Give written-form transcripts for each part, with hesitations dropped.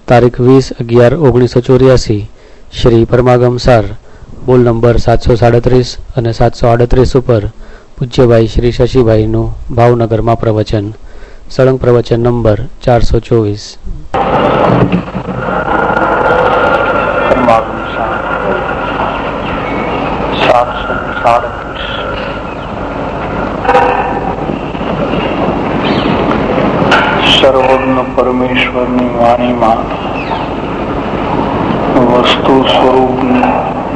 તારીખ 20/11/1984 શ્રી પરમાગમ સાર બોલ નંબર 737 અને 738 ઉપર પૂજ્યભાઈ શ્રી શશીભાઈનું ભાવનગરમાં પ્રવચન. સળંગ પ્રવચન નંબર 424. સર્વજ્ઞ પરમેશ્વરની વાણીમાં વસ્તુ સ્વરૂપની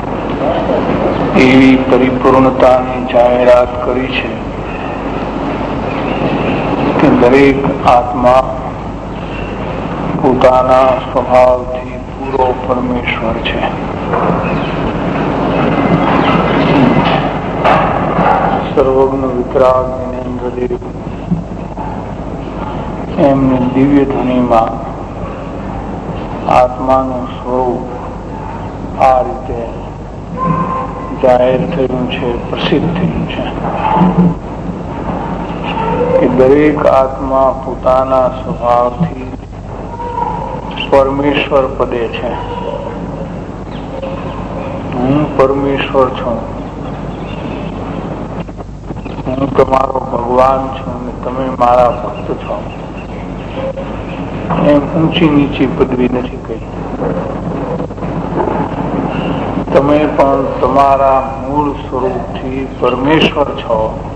એવી પરિપૂર્ણતાની જાહેરાત કરી છે કે દરેક આત્મા પોતાના સ્વભાવથી પૂરો પરમેશ્વર છે. સર્વજ્ઞ વિતરાગ જ્ઞાનેન્દ્રદેવ એમની દિવ્ય ધ્વનિમાં આત્માનું સ્વરૂપ આ રીતે જાહેર થયું છે, પ્રસિદ્ધ થયું છે કે દરેક આત્મા પોતાના સ્વભાવથી પરમેશ્વર પદે છે. હું પરમેશ્વર છું, હું તમારો ભગવાન છું અને તમે મારા ભક્ત છો. એમ ઊંચી નીચી પદવી નથી કહી. તમે પણ તમારા મૂળ સ્વરૂપથી પરમેશ્વર છો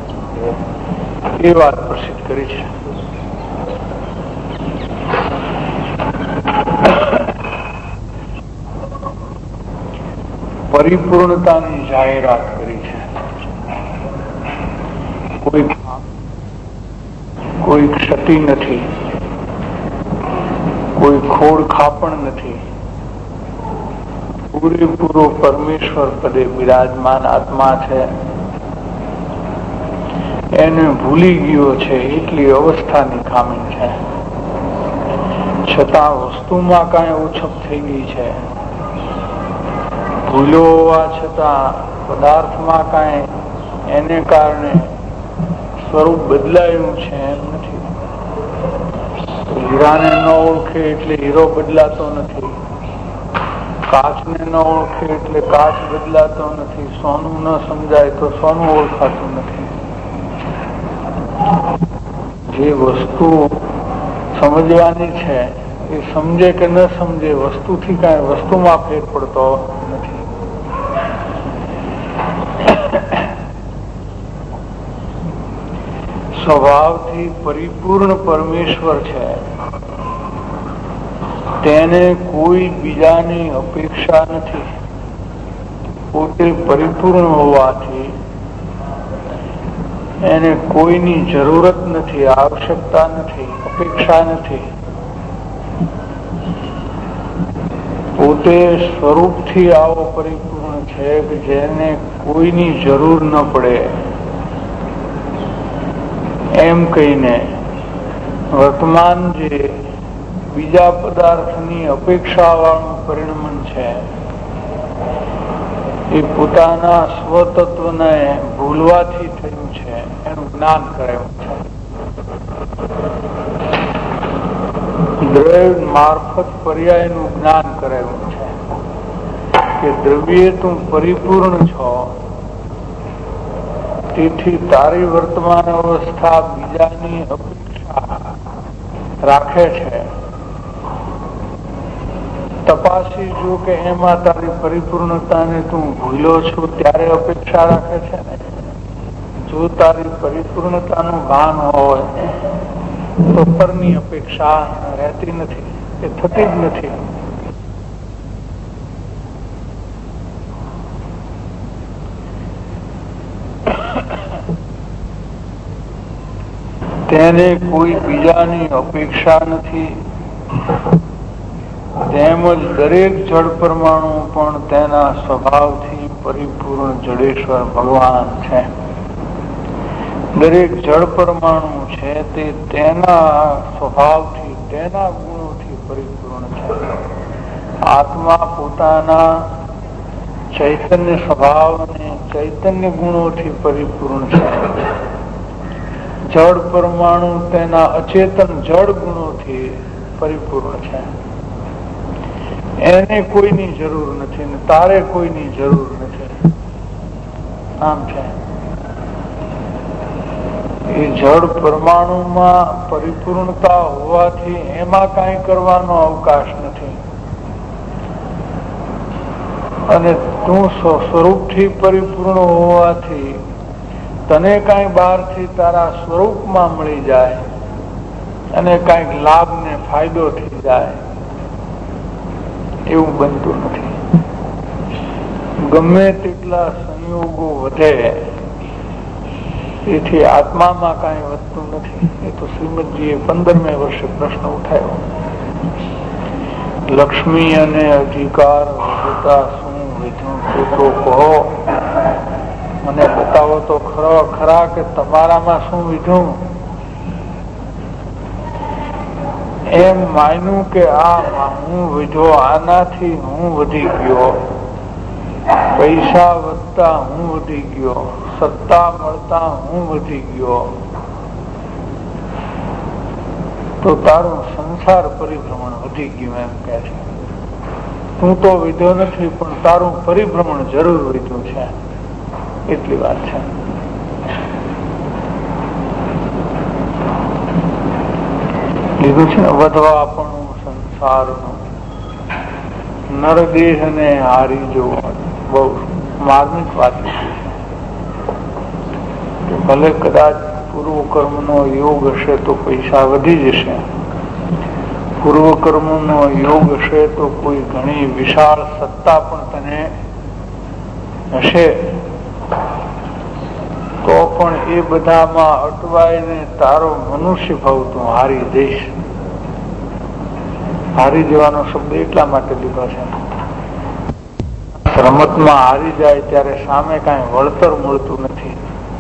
એ વાત પ્રસિદ્ધ કરી છે. પરિપૂર્ણતાની જાહેરાત કરી છે. કોઈ ક્ષતિ નથી, કોઈ ખોડ ખાપણ નથી. પૂરેપૂરો પરમેશ્વર પદે બિરાજમાન આત્મા છે. એને ભૂલી ગયો છે એટલી અવસ્થાની ખામી છે. છતાં વસ્તુમાં કાંઈ ઓછપ થઈ ગઈ છે. ભૂલો હોવા છતાં પદાર્થમાં કાંઈ એને કારણે સ્વરૂપ બદલાયું છે એમ નથી. હીરાને ન ઓળખે એટલે હીરો બદલાતો નથી. કાચને ન ઓળખે એટલે કાચ બદલાતો નથી. સોનું ન સમજાય તો સોનું ઓળખાતું નથી. જે વસ્તુ સમજવાની છે એ સમજે કે ન સમજે, વસ્તુથી કાંઈ વસ્તુમાં ફેર પડતો નથી. સ્વભાવથી પરિપૂર્ણ પરમેશ્વર છે. તેને કોઈ બીજાની અપેક્ષા નથી. પોતે પરિપૂર્ણ હોવાથી એને કોઈની જરૂરત નથી, આવશ્યકતા નથી, અપેક્ષા નથી. પોતે સ્વરૂપથી આવો પરિપૂર્ણ છે કે જેને કોઈની જરૂર ન પડે એમ કહીને વર્તમાન જે બીજા પદાર્થની અપેક્ષા વાળું પરિણમન છે એ પોતાના સ્વતત્વને ભૂલવાથી થયું છે. એનું જ્ઞાન કરાયું છે. દ્રવ્ય મારફત પર્યાયનું જ્ઞાન કરાયું છે કે દ્રવ્ય તું પરિપૂર્ણ છો, તેથી તારી વર્તમાન અવસ્થા બીજાની અપેક્ષા રાખે છે. તપાસી જો કે એમાં તારી પરિપૂર્ણતાને તું ભૂલો છો ત્યારે અપેક્ષા રાખે છે ને. જો તારી પરિપૂર્ણતાનું ભાન હોય તો પરની અપેક્ષા રહેતી નથી, એ થતી જ નથી. તેને કોઈ બીજાની અપેક્ષા નથી. તેમજ દરેક જળ પરમાણુ પણ તેના સ્વભાવથી પરિપૂર્ણ જડેશ્વર ભગવાન છે. દરેક જળ પરમાણુ છે તે તેના સ્વભાવથી, તેના ગુણોથી પરિપૂર્ણ છે. આત્મા પોતાના ચૈતન્ય સ્વભાવ અને ચૈતન્ય ગુણોથી પરિપૂર્ણ છે. જળ પરમાણુ તેના અચેતન જળ ગુણોથી પરિપૂર્ણ છે. એને કોઈની જરૂર નથી ને તારે કોઈની જરૂર નથી. આમ છે. એ જળ પરમાણુમાં પરિપૂર્ણતા હોવાથી એમાં કાંઈ કરવાનો અવકાશ નથી. અને તું સ્વરૂપથી પરિપૂર્ણ હોવાથી તને કાંઈ બહારથી તારા સ્વરૂપમાં મળી જાય અને કાંઈક લાભ ને ફાયદો થઈ જાય એવું બનતું નથી. ગમે તેટલા સંયોગો વધે તેથી આત્મામાં કાંઈ વધતું નથી. એ તો શ્રીમદજીએ 15મે વર્ષે પ્રશ્ન ઉઠાવ્યો. લક્ષ્મી અને અધિકાર વધતા શું વિધું તો કહો, મને બતાવો તો ખરા કે તમારામાં શું વિધું. એમ માન્યું કે આ હું વિધો, આનાથી હું વધી ગયો, પૈસા વધતા હું વધી ગયો, સત્તા મળતા હું વધી ગયો, તો તારું સંસાર પરિભ્રમણ વધી ગયું એમ કે છે. તું તો વિધો નથી પણ તારું પરિભ્રમણ જરૂર વધ્યું છે, એટલી વાત છે. લીધું છે ને વધવા પણ સંસારનું નરદેહ ને હારી જવો. બહુ માર્મિક વાત છે. ભલે કદાચ પૂર્વ કર્મ નો યોગ હશે તો પૈસા વધી જશે, પૂર્વ કર્મ નો યોગ હશે તો કોઈ ઘણી વિશાળ સત્તા પણ તને હશે, તો પણ એ બધામાં અટવાઈને તારો મનુષ્ય ભાવ તું હારી જઈશ. હારી જવાનો શબ્દ એટલા માટે લીધો છે, રમતમાં હારી જાય ત્યારે સામે કાંઈ વળતર મળતું નથી.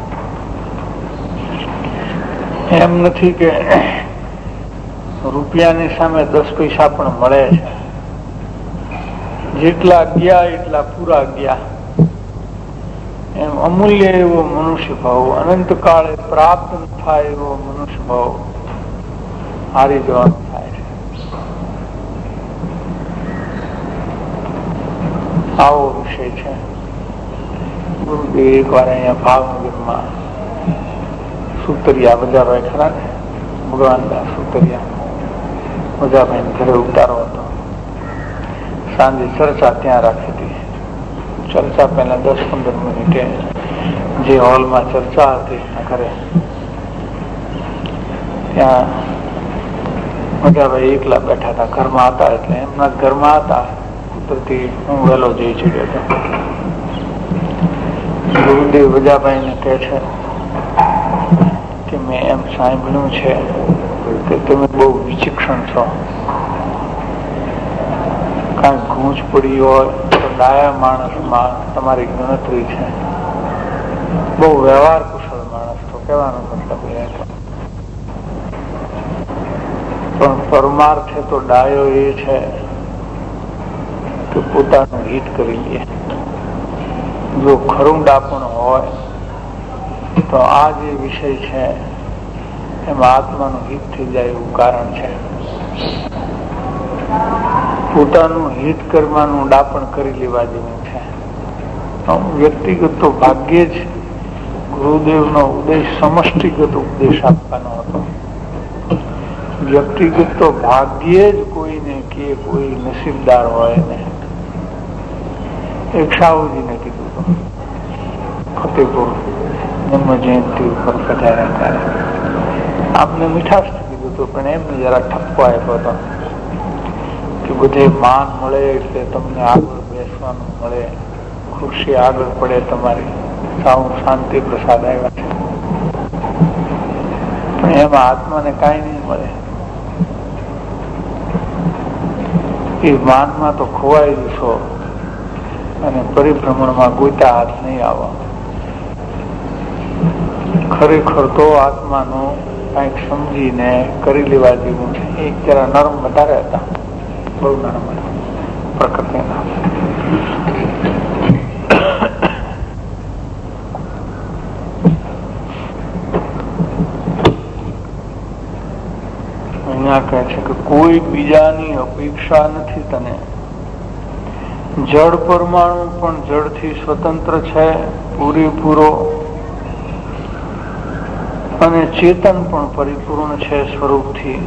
એમ નથી કે રૂપિયાની સામે 10 પૈસા પણ મળે છે. જેટલા ગયા એટલા પૂરા ગયા, એમ અમૂલ્ય એવો મનુષ્ય ભાવ, અનંત કાળે પ્રાપ્ત થાય એવો મનુષ્ય ભાવ હારી જવાનો થાય છે. આવો વિષય છે. ગુરુદેવ એક વાર અહીંયા ભાવનગરમાં સુતરિયા વજાભાઈ ખરા ને, ભગવાનદાસ સુતરિયા, વજાભાઈ ઘરે ઉતારો હતો. સાંજે ચર્ચા ત્યાં રાખી હતી. ચર્ચા પહેલા 10-15 મિનિટે જે હોલમાં ચર્ચા હતી ઘરે, ત્યાં વજાભાઈ એકલા બેઠા હતા. ઘરમાં હતા એટલે એમના ઘરમાં હતા. કુદરતી હું વહેલો જઈ ચડ્યો હતો. ગુરુદેવ વજાભાઈ ને કહે છે કે મેં એમ સાંભળ્યું છે કે તમે બહુ વિચક્ષણ છો. કાંઈ ગૂંચ પડી હોય તો ડાયા માણસમાં તમારી ગણતરી છે. બહુ વ્યવહાર કુશળ માણસ તો કહેવાનો મતલબ એ હતો. પણ પરમાર્થે તો ડાયો એ છે કે પોતાનું હિત કરી લે. જો ખરું ડાપણ હોય તો આ જે વિષય છે એમાં આત્માનું હિત થઈ જાય એવું કારણ છે. પોતાનું હિત કરવાનું ડાપણ કરી લેવા જેવું છે. વ્યક્તિગત તો ભાગ્યે જ ગુરુદેવનો ઉદ્દેશ સમષ્ટિગત ઉપદેશ આપવાનો હતો. વ્યક્તિગત તો ભાગ્યે જ કોઈને કે કોઈ નસીબદાર હોય ને. એક શાહુજીને કીધું હતું ફતેપુર જન્મ જયંતિ ઉપર પધાર્યા ત્યારે, આપને મીઠાશ કીધું હતું પણ એમને જરા ઠપકો આપ્યો હતો કે બધે માન મળે એટલે તમને આગળ બેસવાનું મળે, ખુરશી આગળ પડે તમારી, સાવ શાંતિ પ્રસાદ આવ્યા છે. પણ એમાં આત્માને કાંઈ નહીં મળે. એ માનમાં તો ખોવાઈ જશો અને પરિભ્રમણમાં ગોતા હાથ નહીં આવો. ખરેખર તો આત્માનું કંઈક સમજીને કરી લેવા જેવું છે. એક જરા નરમ વધારે હતા, બહુ નરમ હતા પ્રકૃતિના. અહીંયા કહે છે કે કોઈ બીજાની અપેક્ષા નથી તને, જળ પરમાણુ પણ જળથી સ્વતંત્ર છે પૂરેપૂરો, અને ચેતન પણ પરિપૂર્ણ છે સ્વરૂપથી.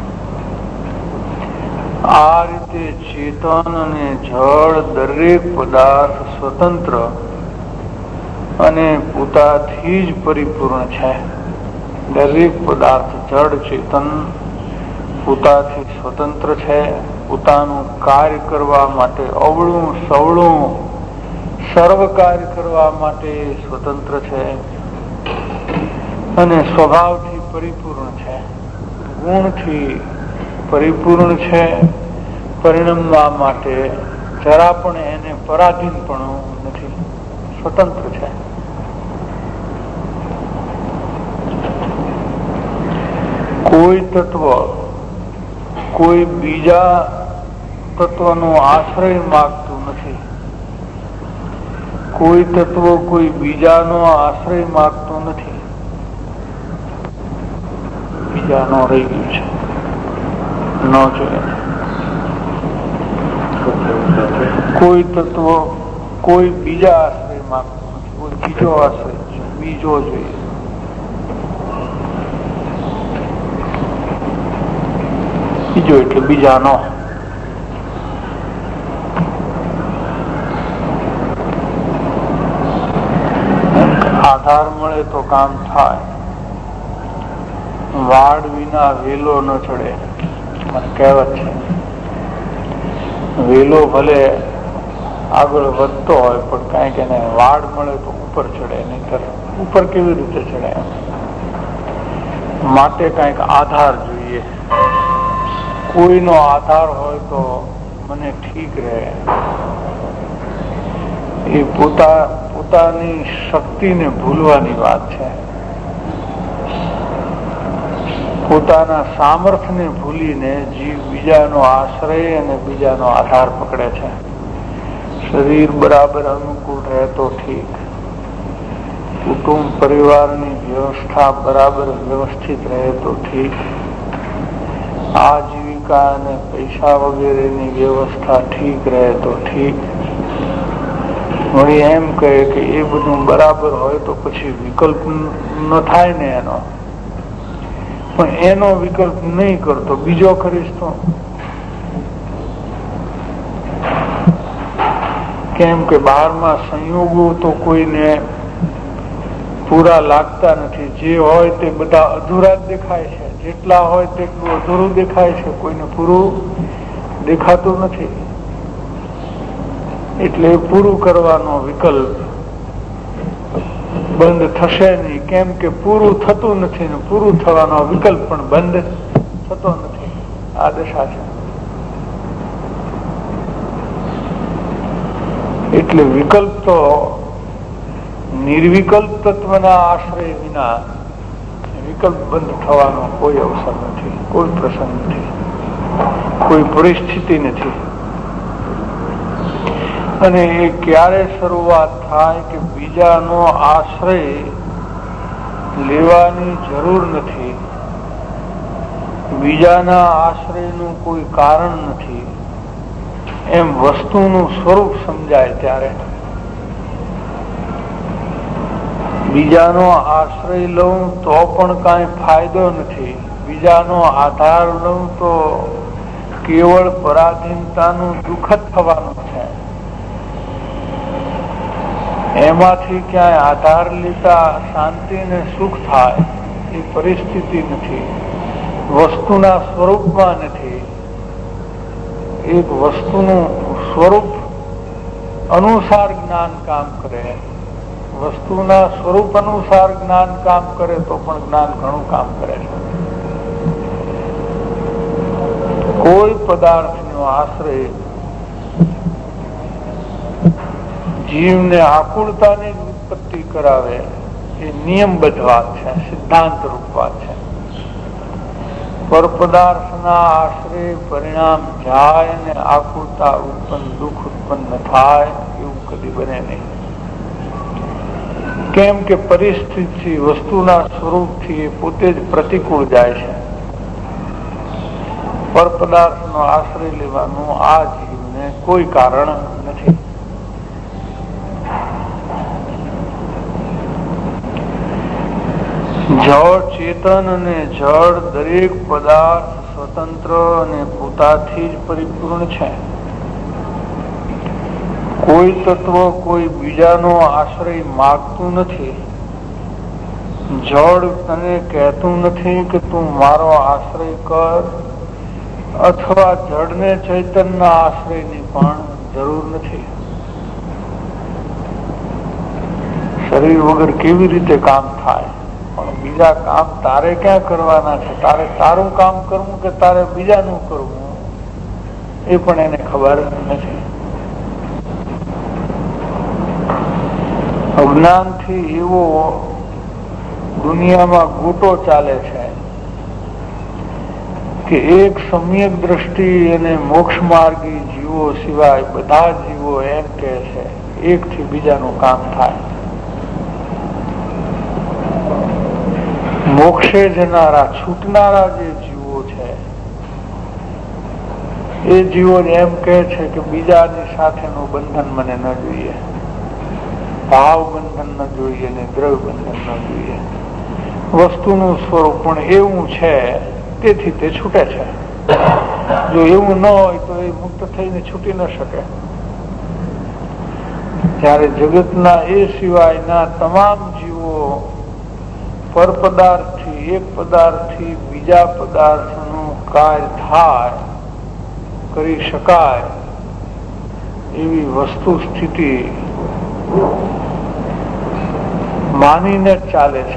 આ રીતે ચેતન અને જળ દરેક પદાર્થ સ્વતંત્ર અને પોતાથી જ પરિપૂર્ણ છે. દરેક પદાર્થ જળ ચેતન પોતાથી સ્વતંત્ર છે. પોતાનું કાર્ય કરવા માટે અવળું સવળું સર્વ કાર્ય કરવા માટે સ્વતંત્ર છે અને સ્વભાવથી પરિપૂર્ણ છે, ગુણથી પરિપૂર્ણ છે. પરિણમવા માટે જરા પણ એને પરાધીનપણું નથી, સ્વતંત્ર છે. કોઈ તત્વ કોઈ બીજા તત્વનો આશ્રય માગતું નથી. કોઈ તત્વ કોઈ બીજાનો આશ્રય માગતું નથી. બીજાનો રહી ગયું છે, ન જોઈએ. કોઈ તત્વ કોઈ બીજા આશ્રય માગતું નથી. કોઈ બીજો આશ્રય છે, બીજો જોઈએ. બીજો એટલે બીજાનો. આધાર મળે તો કામ થાય. વાડ વિના વેલો ન ચડે, મને કહેવત છે. વેલો ભલે આગળ વધતો હોય પણ કઈક એને વાડ મળે તો ઉપર ચડે, નહીતર ઉપર કેવી રીતે ચડે? માટે કઈક આધાર જોઈએ. કોઈનો આધાર હોય તો મને ઠીક રહે. એ પોતાની શક્તિને ભૂલવાની વાત છે. પોતાના સામર્થ્યને ભૂલીને જીવ બીજાનો આશ્રય અને બીજાનો આધાર પકડે છે. શરીર બરાબર અનુકૂળ રહે તો ઠીક, કુટુંબ પરિવારની વ્યવસ્થા બરાબર વ્યવસ્થિત રહે તો ઠીક, આજીવિકા અને પૈસા વગેરેની વ્યવસ્થા ઠીક રહે તો ઠીક. વળી એમ કહે કે એ બધું બરાબર હોય તો પછી વિકલ્પ ન થાય ને એનો. પણ એનો વિકલ્પ નહીં કરતો બીજો કરીશ તો કેમ કે બહારમાં સંયોગો તો કોઈને પૂરા લાગતા નથી. જે હોય તે બધા અધૂરા જ દેખાય છે. જેટલા હોય તેટલું અધૂરું દેખાય છે, કોઈને પૂરું દેખાતું નથી. એટલે પૂરું કરવાનો વિકલ્પ બંધ થશે નહીં, કેમ કે પૂરું થતું નથી ને પૂરું થવાનો વિકલ્પ પણ બંધ થતો નથી. આ દશા છે. એટલે વિકલ્પ તો નિર્વિકલ્પ તત્વના આશ્રય વિના વિકલ્પ બંધ થવાનો કોઈ અવસર નથી, કોઈ પ્રસંગ નથી, કોઈ પરિસ્થિતિ નથી. અને એ ક્યારે શરૂઆત થાય કે બીજાનો આશ્રય લેવાની જરૂર નથી, બીજાના આશ્રયનું કોઈ કારણ નથી, એમ વસ્તુનું સ્વરૂપ સમજાય ત્યારે. બીજાનો આશ્રય લઉં તો પણ કાંઈ ફાયદો નથી, બીજાનો આધાર લઉં તો કેવળ પરાધીનતાનું દુઃખ જ થવાનું છે. એમાંથી ક્યાંય આધાર લેતા શાંતિ ને સુખ થાય એ પરિસ્થિતિ નથી, વસ્તુના સ્વરૂપમાં નથી. એક વસ્તુનું સ્વરૂપ અનુસાર જ્ઞાન કામ કરે, વસ્તુના સ્વરૂપ અનુસાર જ્ઞાન કામ કરે તો પણ જ્ઞાન ઘણું કામ કરે છે. કોઈ પદાર્થનો આશ્રય જીવને આકુળતાની ઉત્પત્તિ કરાવે એ નિયમબદ્ધ વાત છે, સિદ્ધાંત રૂપ વાત છે. પર પદાર્થના આશ્રય પરિણામ જાય અને આકુળતા ઉત્પન્ન દુઃખ ઉત્પન્ન થાય એવું કદી બને નહીં. કેમ કે પરિસ્થિતિ વસ્તુના સ્વરૂપથી એ પોતે જ પ્રતિકૂળ જાય છે. પર પદાર્થનો આશ્રય લેવાનું આ જીવને એને કોઈ કારણ નથી. જળ ચેતન અને જળ દરેક પદાર્થ સ્વતંત્ર અને પોતાથી જ પરિપૂર્ણ છે. કોઈ તત્વ કોઈ બીજાનો આશ્રય માગતું નથી. જળ તને કહેતું નથી કે તું મારો આશ્રય કર, અથવા જળને ચૈતન્યના આશ્રયની પણ જરૂર નથી. શરીર વગર કેવી રીતે કામ થાય? પણ બીજા કામ તારે ક્યાં કરવાના છે? તારે તારું કામ કરવું કે તારે બીજાનું કરવું, એ પણ એને ખબર નથી. અજ્ઞાનથી એવો દુનિયામાં ગોટો ચાલે છે કે એક સમ્યક દ્રષ્ટિ અને મોક્ષ માર્ગી જીવો સિવાય બધા જીવો એમ કે છે એકથી બીજાનું કામ થાય. મોક્ષે જનારા છૂટનારા જે જીવો છે એ જીવો એમ કે છે કે બીજાની સાથેનું બંધન મને ન જોઈએ, ભાવ બંધન ન જોઈએ ને દ્રવ્ય બંધન ન જોઈએ. વસ્તુનું સ્વરૂપ પણ એવું છે તેથી તે છૂટે છે. જો એવું ન હોય તો એ મુક્ત થઈને છૂટી ન શકે. જ્યારે જગતના એ સિવાયના તમામ જીવો પર પદાર્થથી એક પદાર્થથી બીજા પદાર્થનું કાર્ય થાય, કરી શકાય એવી વસ્તુ સ્થિતિ માનીને જ ચાલે છે,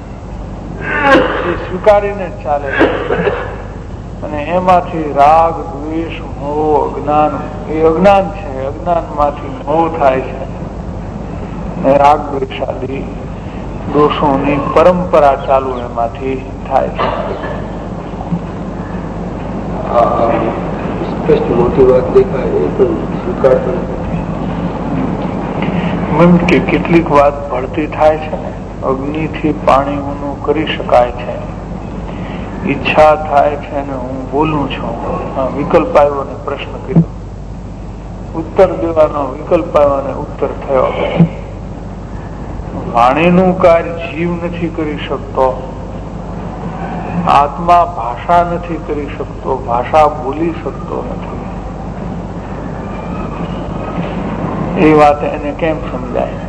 એ સ્વીકારીને જ ચાલે છે. અને એમાંથી રાગ દ્વેષ મોહ અજ્ઞાન, એ અજ્ઞાન છે, અજ્ઞાનમાંથી મોહ થાય છે અને રાગ દ્વેષાદી દોષોની પરંપરા ચાલુ એમાંથી થાય છે. મોટી વાત દેખાય એ પણ સ્વીકારતો નથી. કે કેટલીક વાત ભળતી થાય છે ને, અગ્નિથી પાણી ઊનું કરી શકાય છે. ઈચ્છા થાય છે ને હું બોલું છું, વિકલ્પ આવ્યો ને પ્રશ્ન કર્યો, ઉત્તર દેવાનો વિકલ્પ આવ્યો ને ઉત્તર થયો. વાણીનું કાર્ય જીવ નથી કરી શકતો, આત્મા ભાષા નથી કરી શકતો, ભાષા બોલી શકતો નથી. એ વાત એને કેમ સમજાય?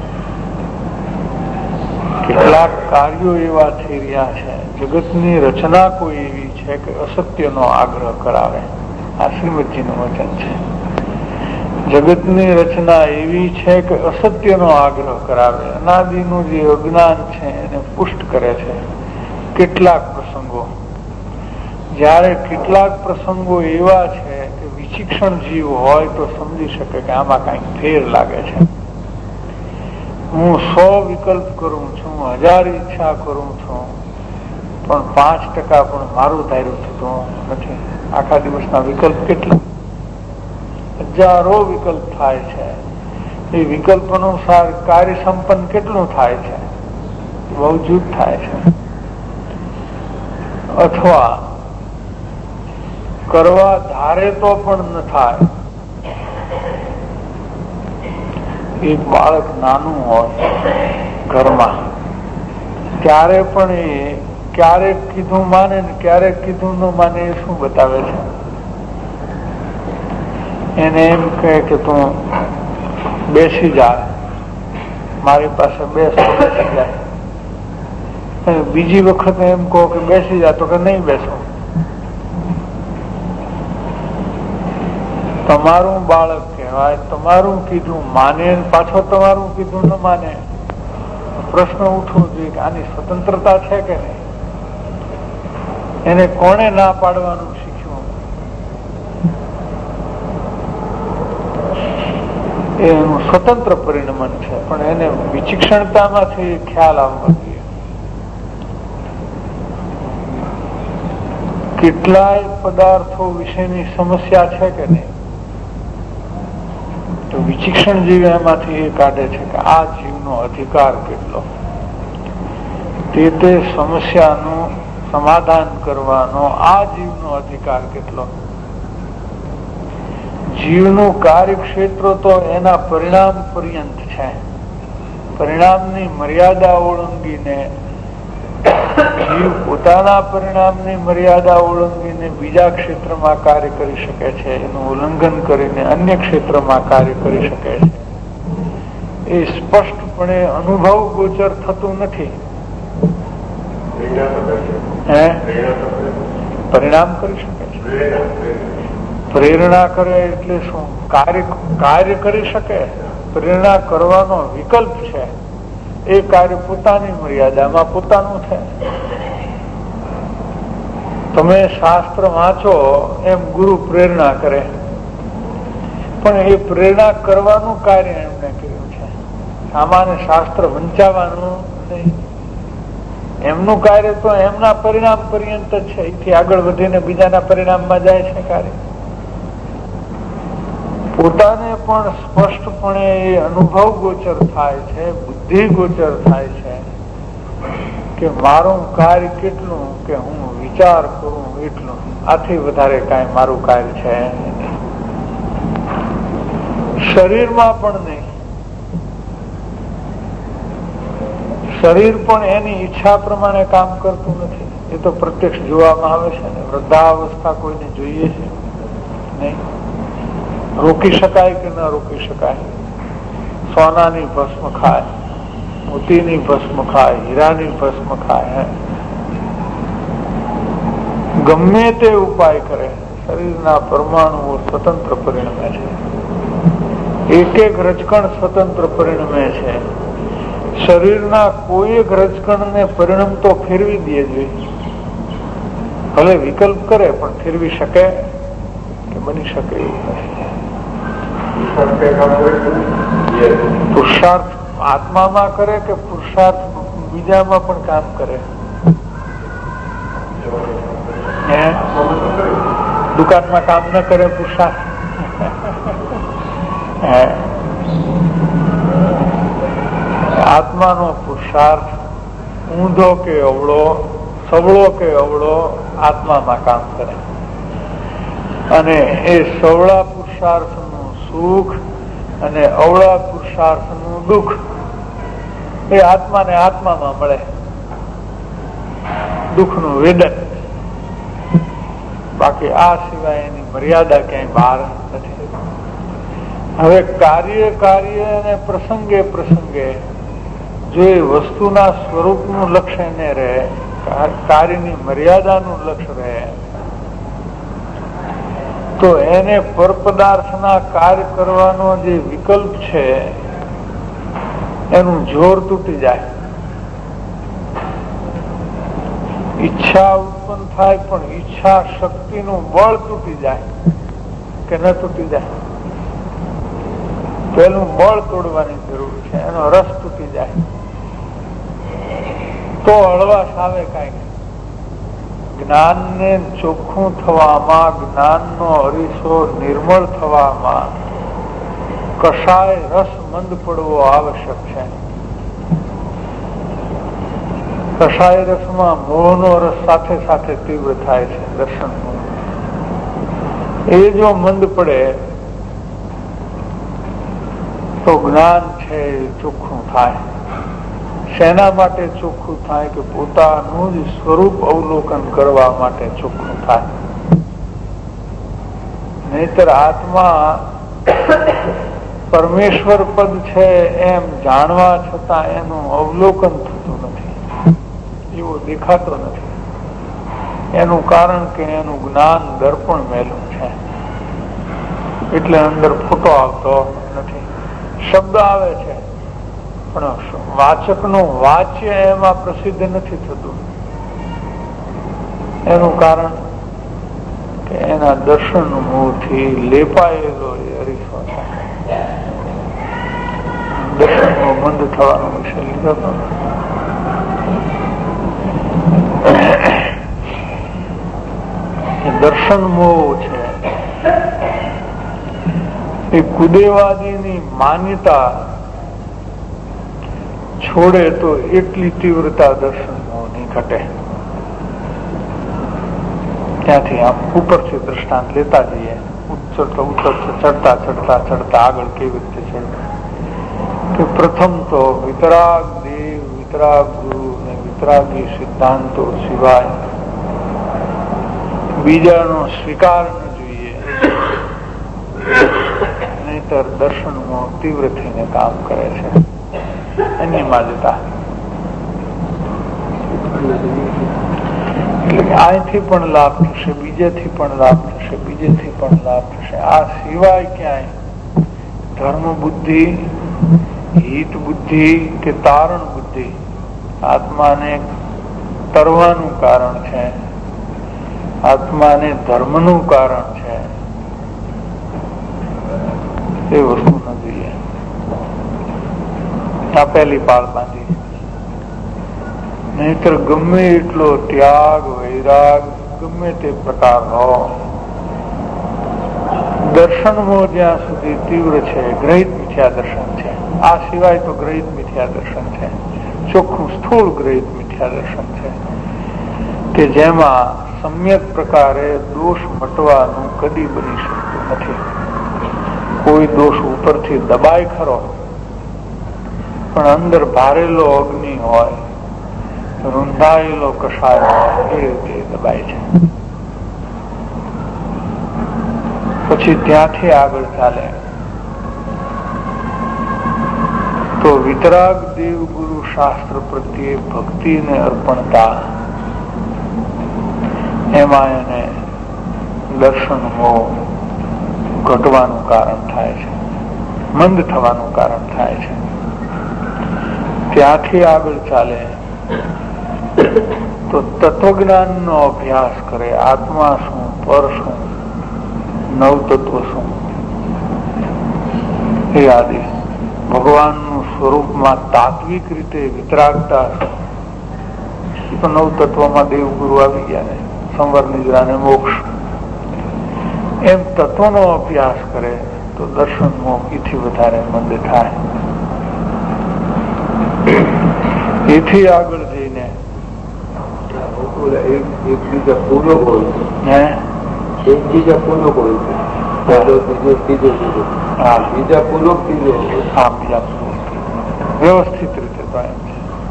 કેટલાક કાર્યો એવા થઈ રહ્યા છે, જગતની રચના કોઈ એવી છે કે અસત્યનો આગ્રહ કરાવે. આ શ્રીમદજીનું વચન છે. જગતની રચના એવી છે કે અસત્યનો આગ્રહ કરાવે, અનાદિનું જે અજ્ઞાન છે એને પુષ્ટ કરે છે. કેટલાક પ્રસંગો, જ્યારે કેટલાક પ્રસંગો એવા છે કે વિચિક્ષણ જીવ હોય તો સમજી શકે કે આમાં કઈક ફેર લાગે છે. હું 100 વિકલ્પ કરું છું, 1000 ઈચ્છા કરું છું, પણ 5% પણ મારું ધાર્યું થતું નથી. આખા દિવસના વિકલ્પ કેટલા? હજારો વિકલ્પ થાય છે. એ વિકલ્પ અનુસાર કાર્ય સંપન્ન કેટલું થાય છે? બહુ જુદ થાય છે. અથવા કરવા ધારે તો પણ ન થાય. એક બાળક નાનું હોય ઘરમાં, ત્યારે પણ એ ક્યારેક કીધું માને ને ક્યારેક કીધું ન માને. એ શું બતાવે છે? એને એમ કહે કે તું બેસી જા, મારી પાસે બેસી જાય. બીજી વખત એમ કહો કે બેસી જા તો કે નહીં બેસો. તમારું બાળક કહેવાય, તમારું કીધું માને, પાછો તમારું કીધું ન માને. પ્રશ્ન ઉઠવો જોઈએ કે આની સ્વતંત્રતા છે કે નહીં? એને કોણે ના પાડવાનું શીખ્યું? એનું સ્વતંત્ર પરિણમન છે, પણ એને વિચિક્ષણતામાંથી ખ્યાલ આવવો જોઈએ. કેટલાય પદાર્થો વિશેની સમસ્યા છે કે નહીં? તો વિચિક્ષણ જીવ એમાંથી એ કાઢે છે કે આ જીવનો અધિકાર કેટલો, તે સમસ્યાનું સમાધાન કરવાનો આ જીવનો અધિકાર કેટલો. જીવનું કાર્યક્ષેત્ર તો એના પરિણામ પર્યંત છે. પરિણામની મર્યાદા ઓળંગીને જીવ પોતાના પરિણામની મર્યાદા ઓળંગીને બીજા ક્ષેત્રમાં કાર્ય કરી શકે છે. એનું ઉલ્લંઘન કરીને અન્ય ક્ષેત્રમાં કાર્ય કરી શકે છે. એ સ્પષ્ટપણે અનુભવ ગોચર થતું નથી. પરિણામ કરી શકે છે. પ્રેરણા કરે એટલે શું? કાર્ય કરી શકે. પ્રેરણા કરવાનો વિકલ્પ છે. એ કાર્ય પોતાની મર્યાદામાં પોતાનું છે. તમે શાસ્ત્ર વાંચો એમ ગુરુ પ્રેરણા કરે, પણ એ પ્રેરણા કરવાનું કાર્ય એમને કર્યું છે. સામાન્ય શાસ્ત્ર વંચાવવાનું નહીં. એમનું કાર્ય તો એમના પરિણામ પર્યંત જ છે. એથી આગળ વધીને બીજાના પરિણામમાં જાય છે કાર્ય. પોતાને પણ સ્પષ્ટપણે એ અનુભવ ગોચર થાય છે, બુદ્ધિ ગોચર થાય છે કે મારું કાર્ય કેટલું, કે હું વિચાર કરું એટલું, આથી વધારે કાંઈ મારું કાર્ય છે. શરીરમાં પણ નહીં. શરીર પણ એની ઈચ્છા પ્રમાણે કામ કરતું નથી. એ તો પ્રત્યક્ષ જોવામાં આવે છે ને. વૃદ્ધાવસ્થા કોઈને જોઈએ છે નહીં. રોકી શકાય કે ન રોકી શકાય? સોનાની ભસ્મ ખાય, મોતીની ભસ્મ ખાય, હીરાની ભસ્મ ખાય, ગમે તે ઉપાય કરે, શરીરના પરમાણુઓ સ્વતંત્ર પરિણમે છે. એક એક રજકણ સ્વતંત્ર પરિણમે છે. શરીરના કોઈ એક રજકણને પરિણામ તો ફેરવી દે જોઈએ. ભલે વિકલ્પ કરે પણ ફેરવી શકે કે બની શકે એવું નથી. પુરુષાર્થ આત્મામાં કરે કે પુરુષાર્થ બીજામાં પણ કામ કરે? દુકાનમાં કામ ન કરે પુરુષાર્થ? આત્માનો પુરુષાર્થ ઊંધો કે અવળો, સવળો કે અવળો, આત્મામાં કામ કરે. અને એ સવળા પુરુષાર્થનું સુખ અને અવળા પુરુષાર્થનું દુઃખ એ આત્માને આત્મામાં મળે. દુઃખનું વેદન. બાકી આ સિવાય એની મર્યાદા ક્યાંય બહાર નથી. હવે કાર્ય અને પ્રસંગે જો એ વસ્તુના સ્વરૂપનું લક્ષ્ય ન રહે, કાર્યની મર્યાદાનું લક્ષ્ય રહે, તો એને પરપદાર્થના કાર્ય કરવાનો જે વિકલ્પ છે એનું જોર તૂટી જાય. ઈચ્છા ઉત્પન્ન થાય પણ ઈચ્છા શક્તિનું બળ તૂટી જાય કે ન તૂટી જાય? પેલું બળ તોડવાની જરૂર છે, એનો રસ તૂટી જાય તો હળવાશ આવે. કાંઈ જ્ઞાનને ચોખ્ખું થવામાં, જ્ઞાનનો અરીસો નિર્મળ થવામાં કશાય રસ મંદ પડવો આવશ્યક છે. કશાય રસમાં મોહનો રસ સાથે સાથે તીવ્ર થાય છે. દર્શન એ જો મંદ પડે તો જ્ઞાન છે ચોખ્ખું થાય. શેના માટે ચોખ્ખું થાય? કે પોતાનું જ સ્વરૂપ અવલોકન કરવા માટે ચોખ્ખું થાય. નહીતર આત્મા પરમેશ્વર પદ છે એમ જાણવા છતાં એનું અવલોકન થતું નથી, એવો દેખાતો નથી. એનું કારણ કે એનું જ્ઞાન દર્પણ મેલું છે, એટલે અંદર ફોટો આવતો નથી. શબ્દ આવે છે પણ વાચકનું વાચ્ય એમાં પ્રસિદ્ધ નથી થતું. એનું કારણ કે એના દર્શન મોહથી લેપાયેલો એ અરીસો છે. દર્શનનો બંધ થવાનો વિષય લીધો. દર્શન મોહ છે એ કુદેવાદીની માન્યતા છોડે તો એટલી તીવ્રતા દર્શન મોહની ઘટે. ત્યાંથી આમ ઉપરથી દ્રષ્ટાંત લેતા જઈએ. ચડતા આગળ કેવી રીતે ચડતા કે પ્રથમ તો વિતરાગ દેવ, વિતરાગ ગુરુ અને વિતરાગી સિદ્ધાંતો સિવાય બીજાનો સ્વીકાર ન જોઈએ, નહીતર દર્શનમાં તીવ્ર થઈને કામ કરે છે. એની માન્યતા એટલે અહીંથી પણ લાભ થશે, બીજેથી પણ લાભ થશે, બીજેથી પણ લાભ થશે. આ સિવાય ક્યાંય ધર્મ બુદ્ધિ, હિત બુદ્ધિ કે તારણ બુદ્ધિ આત્માને તરવાનું કારણ છે, આત્માને ધર્મનું કારણ છે, એ વસ્તુ ન જોઈએ. આ પહેલી પાળ બાંધી. નહીતર ગમે એટલો ત્યાગ વૈરાગ ગમે તે પ્રકાર હો, દર્શનમાં જ્યાં સુધી તીવ્ર છે ગ્રહિત મિથ્યા દર્શન છે. આ સિવાય તો ગ્રહિત મિથ્યા દર્શન છે, ચોખ્ખું સ્થૂળ ગ્રહિત મિથ્યા દર્શન છે કે જેમાં સમ્યક પ્રકારે દોષ મટવાનું કદી બની શકતું નથી. કોઈ દોષ ઉપરથી દબાય ખરો, પણ અંદર ભારેલો અગ્નિ હોય, રૂંધાયેલો કષાય હોય, એ રીતે દબાય છે. પછી ત્યાંથી આગળ ચાલે તો વિતરાગ દેવ ગુરુ શાસ્ત્ર પ્રત્યે ભક્તિને અર્પણતા, એમાં એને દર્શન ઘટવાનું કારણ થાય છે, મંદ થવાનું કારણ થાય છે. ત્યાંથી આગળ ચાલે તો તત્વજ્ઞાનનો અભ્યાસ કરે. આત્મા શું, પર શું, નવતત્વ શું, એ આદિ ભગવાનનું સ્વરૂપમાં તાત્વિક રીતે વિતરાગતા તો નવતત્વમાં દેવગુરુ આવી ગયા ને, સંવર નિદ્રા ને મોક્ષ, એમ તત્વનો અભ્યાસ કરે તો દર્શન મોક્ષથી વધારે મંદ થાય. એથી આગળ જઈને એકબીજા પૂરો હોય છે, એકબીજા પૂરો હોય છે, પહેલો ત્રીજો ત્રીજો ત્રીજો, બીજા પૂર્વક ત્રીજો, બીજા વ્યવસ્થિત રીતે તો એમ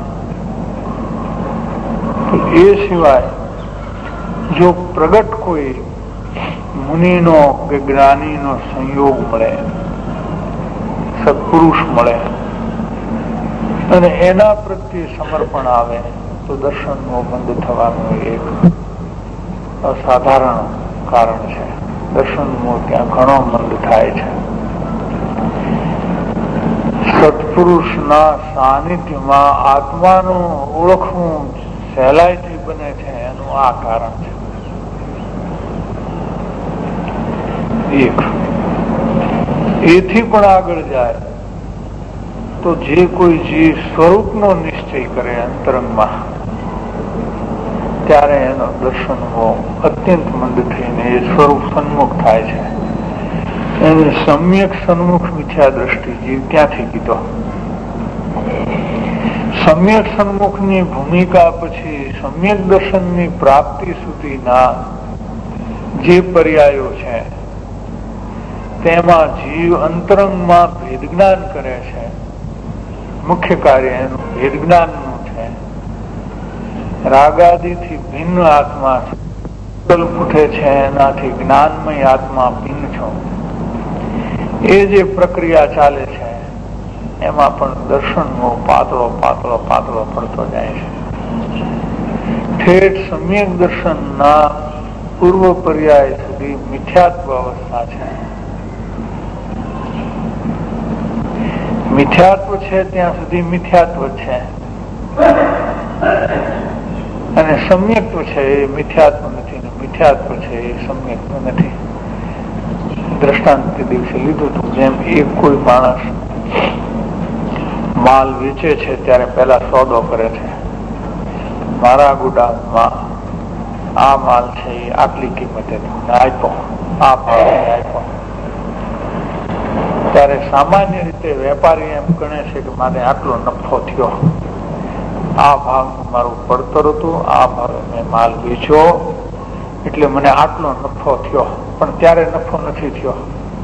છે. એ સિવાય જો પ્રગટ કોઈ મુનિનો કે જ્ઞાનીનો સંયોગ મળે, સત્પુરુષ મળે અને એના પ્રત્યે સમર્પણ આવે તો દર્શનનો બંધ થવાનું એક અસાધારણ કારણ છે. દર્શનનો ત્યાં ઘણો મંદ થાય છે. સત્પુરુષના સાનિધ્યમાં આત્માનું ઓળખવું સહેલાઈથી બને છે, એનું આ કારણ છે. એક એથી પણ આગળ જાય તો જે કોઈ જીવ સ્વરૂપનો નિશ્ચય કરે અંતરંગમાં, ત્યારે એનો દર્શનનો અત્યંત મંદ થઈને એ સ્વરૂપ સન્મુખ થાય છે. એને સમ્યક સન્મુખ મિથ્યા દ્રષ્ટિ જીવ ત્યાંથી કીધો. સમ્યક સન્મુખની ભૂમિકા પછી સમ્યક દર્શનની પ્રાપ્તિ સુધીના જે પર્યાયો છે તેમાં જીવ અંતરંગમાં ભેદ જ્ઞાન કરે છે. મુખ્ય કાર્ય એનું ભેદ જ્ઞાનનું છે. રાગાદિથી ભિન્ન આત્મા ઉઠે છે, એનાથી જ્ઞાનમય આત્મા ભિન્ન છો. એ જે પ્રક્રિયા ચાલે છે એમાં પણ દર્શનનો પાતળો પાતળો પાતળો પડતો જાય છે. ઠેઠ સમ્યક દર્શનના પૂર્વ પર્યાય સુધી મિથ્યાત્વ અવસ્થા છે. મિથ્યાત્વ છે ત્યાં સુધી મિથ્યાત્વ છે, અને સમ્યક્ત્વ છે એ મિથ્યાત્વ નથી, ને મિથ્યાત્વ છે એ સમ્યક્ત્વ નથી. દ્રષ્ટાંત તે દિવસે લીધું હતું. જેમ એક કોઈ માણસ માલ વેચે છે ત્યારે પેલા સોદો કરે છે, મારા ગોડાઉનમાં આ માલ છે એ આટલી કિંમતે તમને આપ્યો, આ ભાવે આપ્યો. ત્યારે સામાન્ય રીતે વેપારી એમ ગણે છે કે મને આટલો નફો થયો, આ ભાવનું મારું પડતર હતું, આ ભાવે મેં માલ વેચ્યો એટલે મને આટલો નફો થયો. પણ ત્યારે નફો નથી થયો.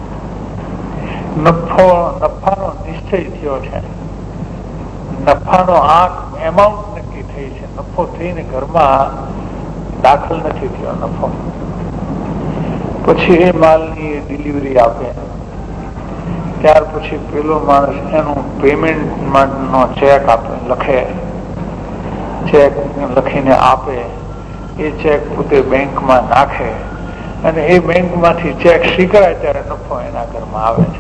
નફાનો નિશ્ચય થયો છે, નફાનો આંક એમાઉન્ટ નક્કી થઈ છે. નફો થઈને ઘરમાં દાખલ નથી થયો નફો. પછી એ માલની ડિલિવરી આપે, ત્યાર પછી પેલો માણસ એનું પેમેન્ટ નો ચેક આપે, લખે, ચેક લખીને આપે. એ ચેક પોતે બેંકમાં નાખે અને એ બેંકમાંથી ચેક સ્વીકારાય ત્યારે નફો એના ઘરમાં આવે છે.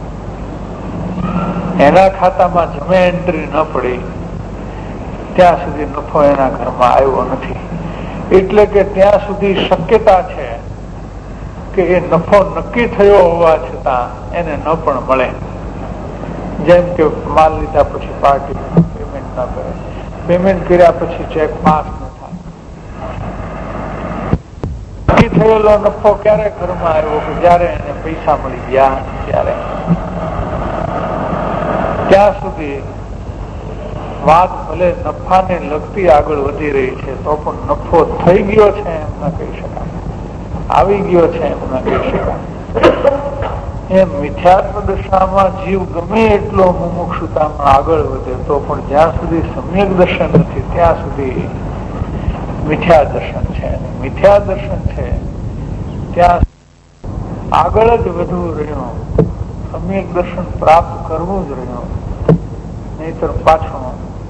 એના ખાતામાં જમે એન્ટ્રી ન પડી ત્યાં સુધી નફો એના ઘરમાં આવ્યો નથી. એટલે કે ત્યાં સુધી શક્યતા છે કે એ નફો નક્કી થયો હોવા છતાં એને ન પણ મળે. જેમ કે માલ લીધા પછી પાર્ટી પેમેન્ટ ન કરે, પેમેન્ટ કર્યા પછી ચેક પાસ ન થાય. નક્કી થયેલો નફો ક્યારે ઘરમાં આવ્યો કે જયારે એને પૈસા મળી ગયા ત્યારે. ત્યાં સુધી વાત ભલે નફાને લગતી આગળ વધી રહી છે તો પણ નફો થઈ ગયો છે એમ ના કહી શકાય, આવી ગયો છે એમ ના કહી શકાય. એમ મિથ્યાત્વ દશામાં જીવ ગમે એટલો મુમુક્ષુતામાં આગળ વધે તો પણ જ્યાં સુધી સમ્યક દર્શન નથી ત્યાં સુધી મિથ્યા દર્શન છે. મિથ્યા દર્શન છે ત્યાં આગળ જ વધવું રહ્યું, સમ્યક દર્શન પ્રાપ્ત કરવું જ રહ્યું. નહીતર પાછું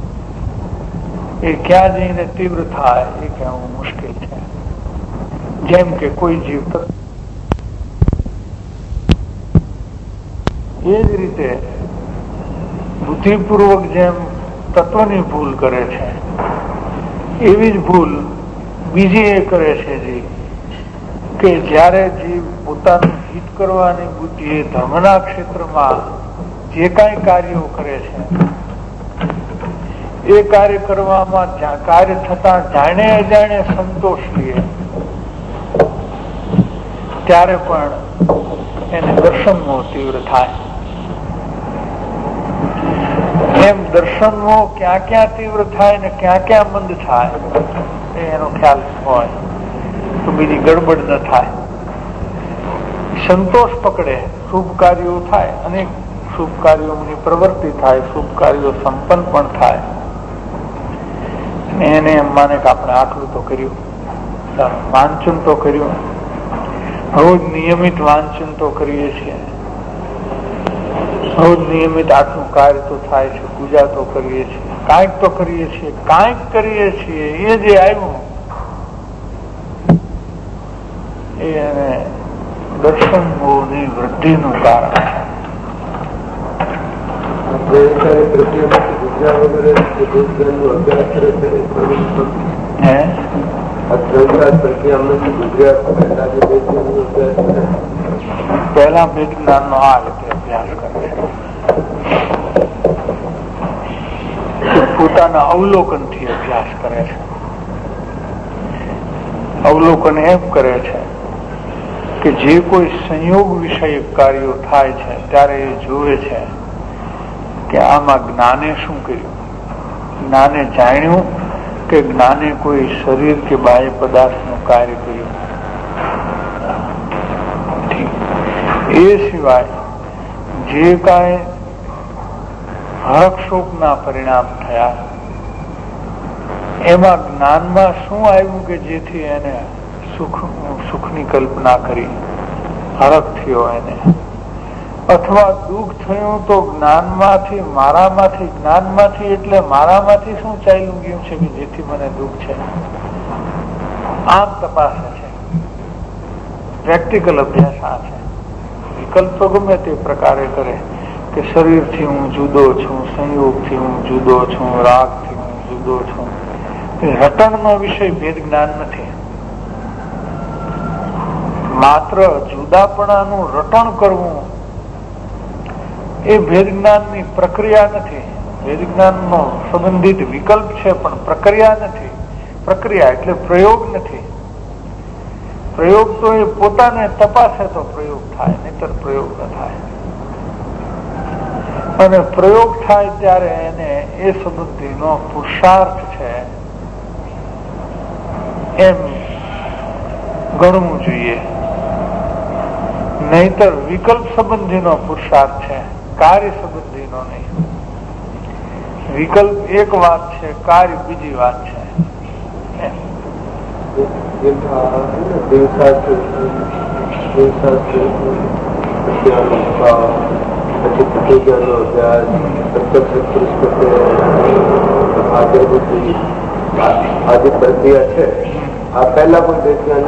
એ ક્યાં જઈને તીવ્ર થાય એ કહેવું મુશ્કેલ છે. જેમ કે કોઈ જીવ એ જ રીતે બુદ્ધિપૂર્વક જેમ તત્વની ભૂલ કરે છે એવી જ ભૂલ બીજી એ કરે છે જી કે જયારે જીવ પોતાનું હિત કરવાની બુદ્ધિ ધર્મના ક્ષેત્રમાં જે કાંઈ કાર્યો કરે છે એ કાર્ય કરવામાં કાર્ય થતા જાણે અજાણે સંતોષ લે ત્યારે પણ એને દર્શનમોહ તીવ્ર થાય. એમ દર્શનમોહ ક્યાં ક્યાં તીવ્ર થાય ને ક્યાં ક્યાં મંદ થાય એનો ખ્યાલ હોય તો બીજી ગડબડ ન થાય. સંતોષ પકડે, શુભ કાર્યો થાય, અનેક શુભ કાર્યોની પ્રવૃત્તિ થાય, શુભ કાર્યો સંપન્ન પણ થાય. એને એમ માને કે આપણે આટલું તો કર્યું, વાંચન તો કર્યું, રોજ નિયમિત વાંચન તો કરીએ છીએ, રોજ નિયમિત આટલું કાર્ય તો થાય છે, પૂજા તો કરીએ છીએ, કાંઈક તો કરીએ છીએ, કાંઈક કરીએ છીએ. એ જે આવ્યું એ એને દર્શન મોહની વૃદ્ધિનું કારણ છે. પહેલા ભેદ જ્ઞાન નો આ રીતે અભ્યાસ કરે છે, પોતાના અવલોકન થી અભ્યાસ કરે છે. અવલોકન એમ કરે છે કે જે કોઈ સંયોગ વિષયક કાર્યો થાય છે ત્યારે એ જોવે છે કે આમાં જ્ઞાને શું કર્યું, જ્ઞાને જાણ્યું કે જ્ઞાને કોઈ શરીર કે બાહ્ય પદાર્થનું કાર્ય કર્યું. એ સિવાય જે કાંઈ હરક્ષોપના પરિણામ થયા એમાં જ્ઞાનમાં શું આવ્યું કે જેથી એને સુખની કલ્પના કરી, હરખ થયો એને, અથવા દુઃખ થયું તો જ્ઞાનમાંથી મારામાંથી, જ્ઞાનમાંથી એટલે મારામાંથી શું ચાલ્યું ગયું છે કે જેથી મને દુઃખ છે, આમ તપાસે છે. પ્રેક્ટિકલ અભ્યાસ આ છે. વિકલ્પ તો ગમે તે પ્રકારે કરે કે શરીરથી હું જુદો છું, સંયોગથી હું જુદો છું, રાગથી હું જુદો છું. રટણનો વિષય ભેદ જ્ઞાન નથી. માત્ર જુદાપણાનું રટણ કરવું એ ભેદ જ્ઞાનની પ્રક્રિયા નથી. ભેદ જ્ઞાનનો સંબંધિત વિકલ્પ છે પણ પ્રક્રિયા નથી. પ્રક્રિયા એટલે પ્રયોગ નથી. પ્રયોગ તો એ પોતાને તપાસે તો પ્રયોગ થાય, નહીતર પ્રયોગ ન થાય. અને પ્રયોગ થાય ત્યારે એને એ સંબંધીનો પુરુષાર્થ છે એમ ગણવું જોઈએ. નહીતર વિકલ્પ સંબંધીનો પુરુષાર્થ છે, કાર્ય સંબંધીનો નહીં. વિકલ્પ એક વાત છે, કાર્ય બીજી વાત છે. આ જે પ્રક્રિયા છે આ પહેલા પણ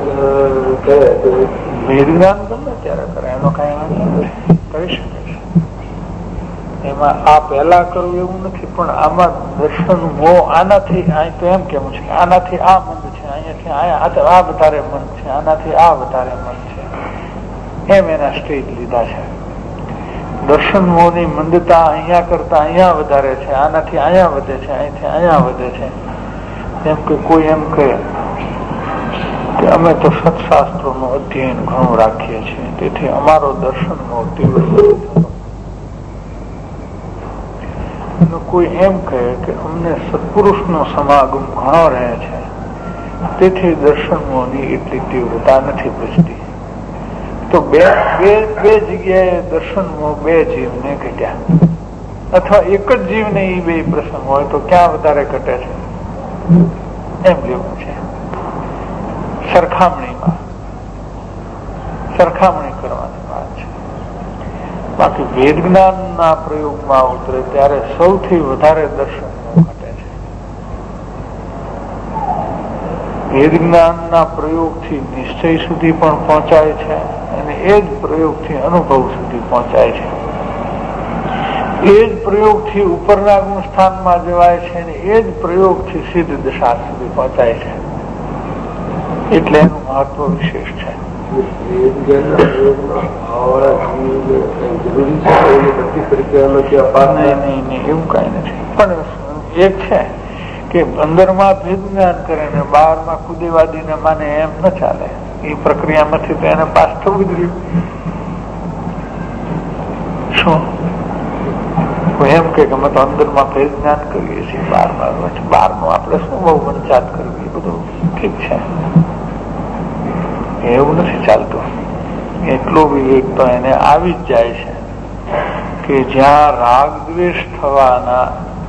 વેદજ્ઞાન ગમે ત્યારે કરે, એનો કઈ વાંધો નથી, કરી શકે છે. એમાં આ પહેલા કરવું એવું નથી, પણ આમાં દર્શન આનાથી અહીં તો એમ કેવું છે કે આનાથી આ મંદ છે, અહીંયાથી આ વધારે મન છે, આનાથી આ વધારે મન છે, એમ એના સ્ટેજ લીધા છે. દર્શન મોહની મંદતા અહીંયા કરતા અહીંયા વધારે છે, આનાથી અહીંયા વધે છે, અહીંથી અહીંયા વધે છે. જેમ કે કોઈ એમ કહે કે અમે તો સત્શાસ્ત્રોનું અધ્યયન ઘણું રાખીએ છીએ, તેથી અમારો દર્શન મોહ તીવ્ર નથી થતો. કોઈ એમ કહે કે અમને સત્પુરુષનો સમાગમ ઘણો રહે છે, તેથી દર્શન મોહની એટલી તીવ્રતા નથી ભજતી. તો બે જગ્યાએ દર્શન મોહ બે જીવને ઘટ્યા, અથવા એક જ જીવને એ બે પ્રસંગ હોય તો ક્યાં વધારે ઘટે છે એમ લેવું છે. સરખામણી કરવાની વાત છે. બાકી વેદ જ્ઞાનના પ્રયોગમાં ઉતરે ત્યારે સૌથી વધારે દર્શન ઘટે છે. વેદ જ્ઞાનના પ્રયોગથી નિશ્ચય સુધી પણ પહોંચાય છે, અને એ જ પ્રયોગથી અનુભવ સુધી પહોંચાય છે. એ જ પ્રયોગથી ઉપરના ગુણ સ્થાનમાં જવાય છે, અને એ જ પ્રયોગથી સિદ્ધ દશા સુધી પહોંચાય છે. એટલે એનું મહત્વ વિશેષ છે. એવું કઈ નથી, પણ એક છે કે અંદરમાં ભેદ જ્ઞાન કરે ને બહારમાં ખુદેવાદીને માને એમ ન ચાલે. એ પ્રક્રિયામાંથી તો એને પાસ થવું જ રહ્યું. શું એમ કે અમે તો અંદરમાં ભેદ જ્ઞાન કરીએ છીએ, બહારનું આપણે શું બહુ વંચાત કરવી, એ બધું ઠીક છે. એવું નથી ચાલતું. એટલો વિવેક તો એને આવી જ જાય છે કે જ્યાં રાગ દ્વેષ થવાના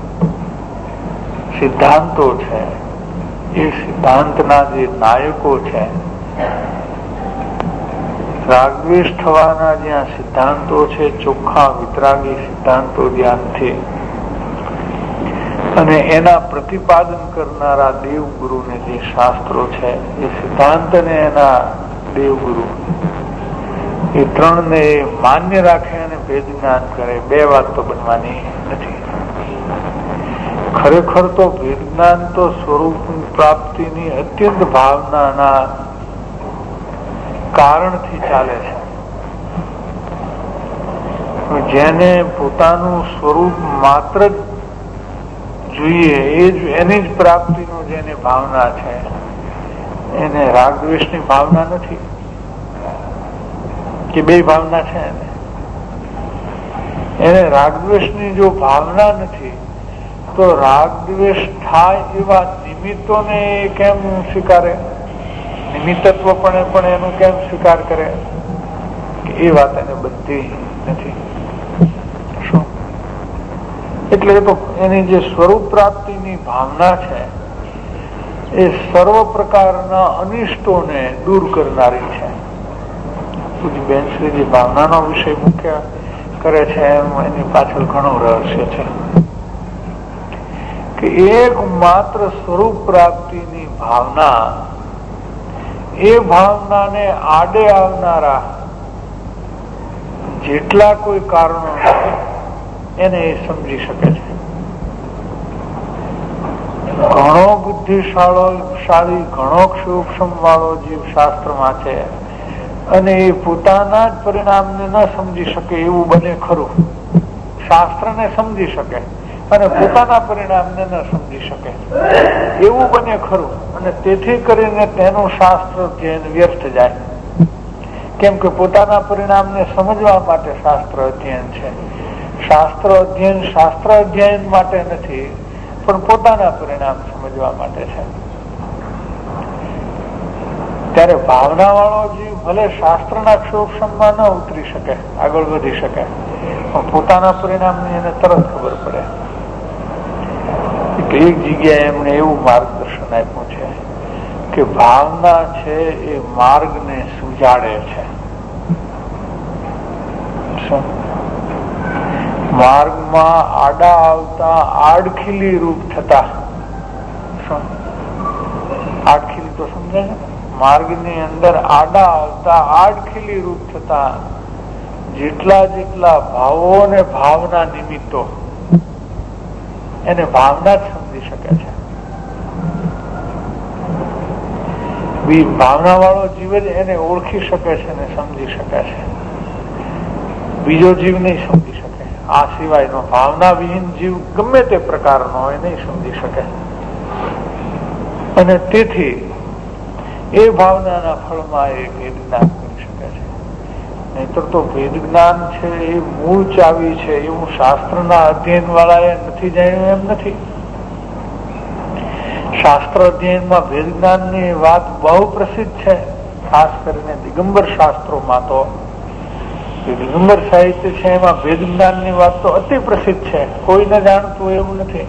સિદ્ધાંતો છે, એ સિદ્ધાંતના જે નાયકો છે, રાગદ્વેષ થવાના જ્યાં સિદ્ધાંતો છે, ચોખ્ખા વિતરાગી સિદ્ધાંતો જ્ઞાનથી, અને એના પ્રતિપાદન કરનારા દેવગુરુને જે શાસ્ત્રો છે, એ સિદ્ધાંત અને એના દેવગુરુ એ ત્રણને માન્ય રાખે અને ભેદ જ્ઞાન કરે, બે વાત તો બનવાની નથી. ખરેખર તો ભેદ જ્ઞાન તો સ્વરૂપ પ્રાપ્તિની અત્યંત ભાવનાના કારણથી ચાલે છે. જેને પોતાનું સ્વરૂપ માત્ર જોઈએ, એની જ પ્રાપ્તિનું જેને ભાવના છે, એને રાગદ્વેષની ભાવના નથી કે બે ભાવના છે. એને રાગદ્વેષની જો ભાવના નથી તો રાગદ્વેષ થાય એવા નિમિત્તોને કેમ સ્વીકારે, નિમિત્તત્વ પણ એનું કેમ સ્વીકાર કરે, કે એ વાત એને બનતી નથી. શું એટલે તો એની જે સ્વરૂપ પ્રાપ્તિની ભાવના છે એ સર્વ પ્રકારના અનિષ્ટોને દૂર કરનારી છે. બેનશ્રીજી ભાવનાનો વિષય મુખ્ય કરે છે, એમ એની પાછળ ઘણું રહસ્ય છે કે એક માત્ર સ્વરૂપ પ્રાપ્તિની ભાવના, એ ભાવનાને આડે આવનારા જેટલા કોઈ કારણો એને એ સમજી શકે છે. ઘણો બુદ્ધિશાળી, ઘણો સૂક્ષ્મ વાળો જીવ શાસ્ત્રમાં છે, અને એ પોતાના જ પરિણામને ન સમજી શકે એવું બને ખરું. શાસ્ત્રને સમજી શકે અને પોતાના પરિણામને ન સમજી શકે એવું બને ખરું, અને તેથી કરીને તેનું શાસ્ત્ર અધ્યયન વ્યર્થ જાય. કેમ કે પોતાના પરિણામને સમજવા માટે શાસ્ત્ર અધ્યયન છે. શાસ્ત્ર અધ્યયન માટે નથી, પણ પોતાના પરિણામ સમજવા માટે છે. ત્યારે ભાવના વાળો જીવ ભલે શાસ્ત્રના ક્ષોભમાં ન ઉતરી શકે, આગળ વધી શકે, પણ પોતાના પરિણામની એને તરત ખબર પડે. એક જગ્યાએ એમણે એવું માર્ગદર્શન આપ્યું છે કે ભાવના છે એ માર્ગને સુજાડે છે. માર્ગમાં આડા આવતા આડખીલી રૂપ થતા, આડખીલી તો સમજે છે, માર્ગની અંદર આડા આવતા આડખીલી રૂપ થતા જેટલા જેટલા ભાવો ને ભાવના નિમિત્તો એને ભાવના જ સમજી શકે છે. ભાવના વાળો જીવ જ એને ઓળખી શકે છે ને સમજી શકે છે, બીજો જીવ નહીં સમજી શકે. આ સિવાયનો ભાવના વિહીન જીવ ગમે તે પ્રકારનો હોય નહીં સમજી શકે. અને તેથી એ ભાવનાના ફળમાં એ ભેદ જ્ઞાન કરી શકે છે. નહીતર તો ભેદ જ્ઞાન છે એ મૂળ ચાવી છે એવું શાસ્ત્રના અધ્યયન વાળાએ નથી જાણ્યું એમ નથી. શાસ્ત્ર અધ્યયનમાં ભેદ જ્ઞાનની વાત બહુ પ્રસિદ્ધ છે, ખાસ કરીને દિગંબર શાસ્ત્રોમાં. તો દિગંબર સાહિત્ય છે એમાં ભેદ જ્ઞાનની વાત તો અતિ પ્રસિદ્ધ છે, કોઈને જાણતું એવું નથી.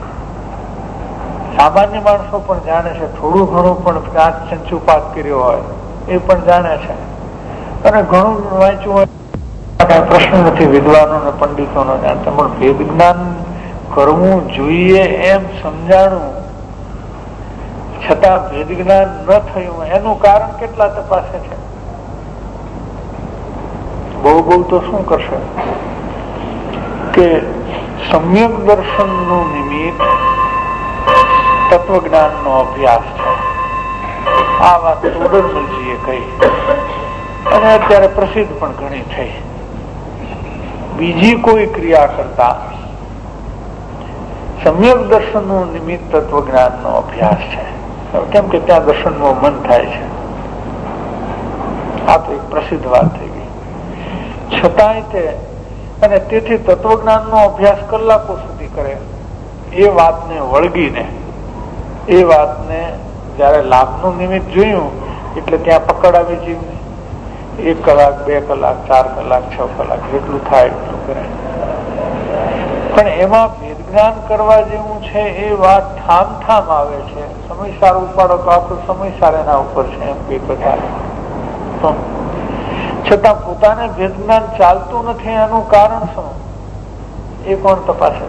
સામાન્ય માણસો પણ જાણે છે, થોડું ઘણું પણ કાચ ચંચુપાત કર્યો હોય એ પણ જાણે છે, અને ઘણું વાંચ્યું હોય પ્રશ્ન નથી વિદ્વાનો ને પંડિતો નો જાણતા. પણ ભેદ જ્ઞાન કરવું જોઈએ એમ સમજાણું છતાં ભેદ જ્ઞાન ન થયું એનું કારણ કેટલા તપાસે છે. બહુ તો શું કરશે કે સમ્યક દર્શન નું નિમિત્ત તત્વજ્ઞાન નો અભ્યાસ છે. આ વાત તોડરમલજીએ કહી અને અત્યારે પ્રસિદ્ધ પણ ઘણી થઈ. બીજી કોઈ ક્રિયા કરતા સમ્યક દર્શન નું નિમિત્ત તત્વજ્ઞાન નો અભ્યાસ છે. કેમ કે ત્યાં દર્શનમાં મન થાય છે. આ તો એક પ્રસિદ્ધ વાત થઈ ગઈ. છતાંય તે અને તેથી તત્વજ્ઞાન નો અભ્યાસ કલાકો સુધી કરે એ વાતને વળગીને, એ વાતને જયારે લાભનું નિમિત્ત જોયું એટલે ત્યાં પકડ આવી જીવને 1 કલાક 2 કલાક 4 કલાક 6 કલાક જેટલું થાય એટલું કરે. પણ એમાં ભેદ જ્ઞાન કરવા જેવું છે એ વાત ઠામ આવે છે. સમય સારો ઉપાડો તો આપણો સમય સાર એના ઉપર છે એમ કઈ બધા. છતાં પોતાને ભેદ જ્ઞાન ચાલતું નથી એનું કારણ શું એ કોણ તપાસે?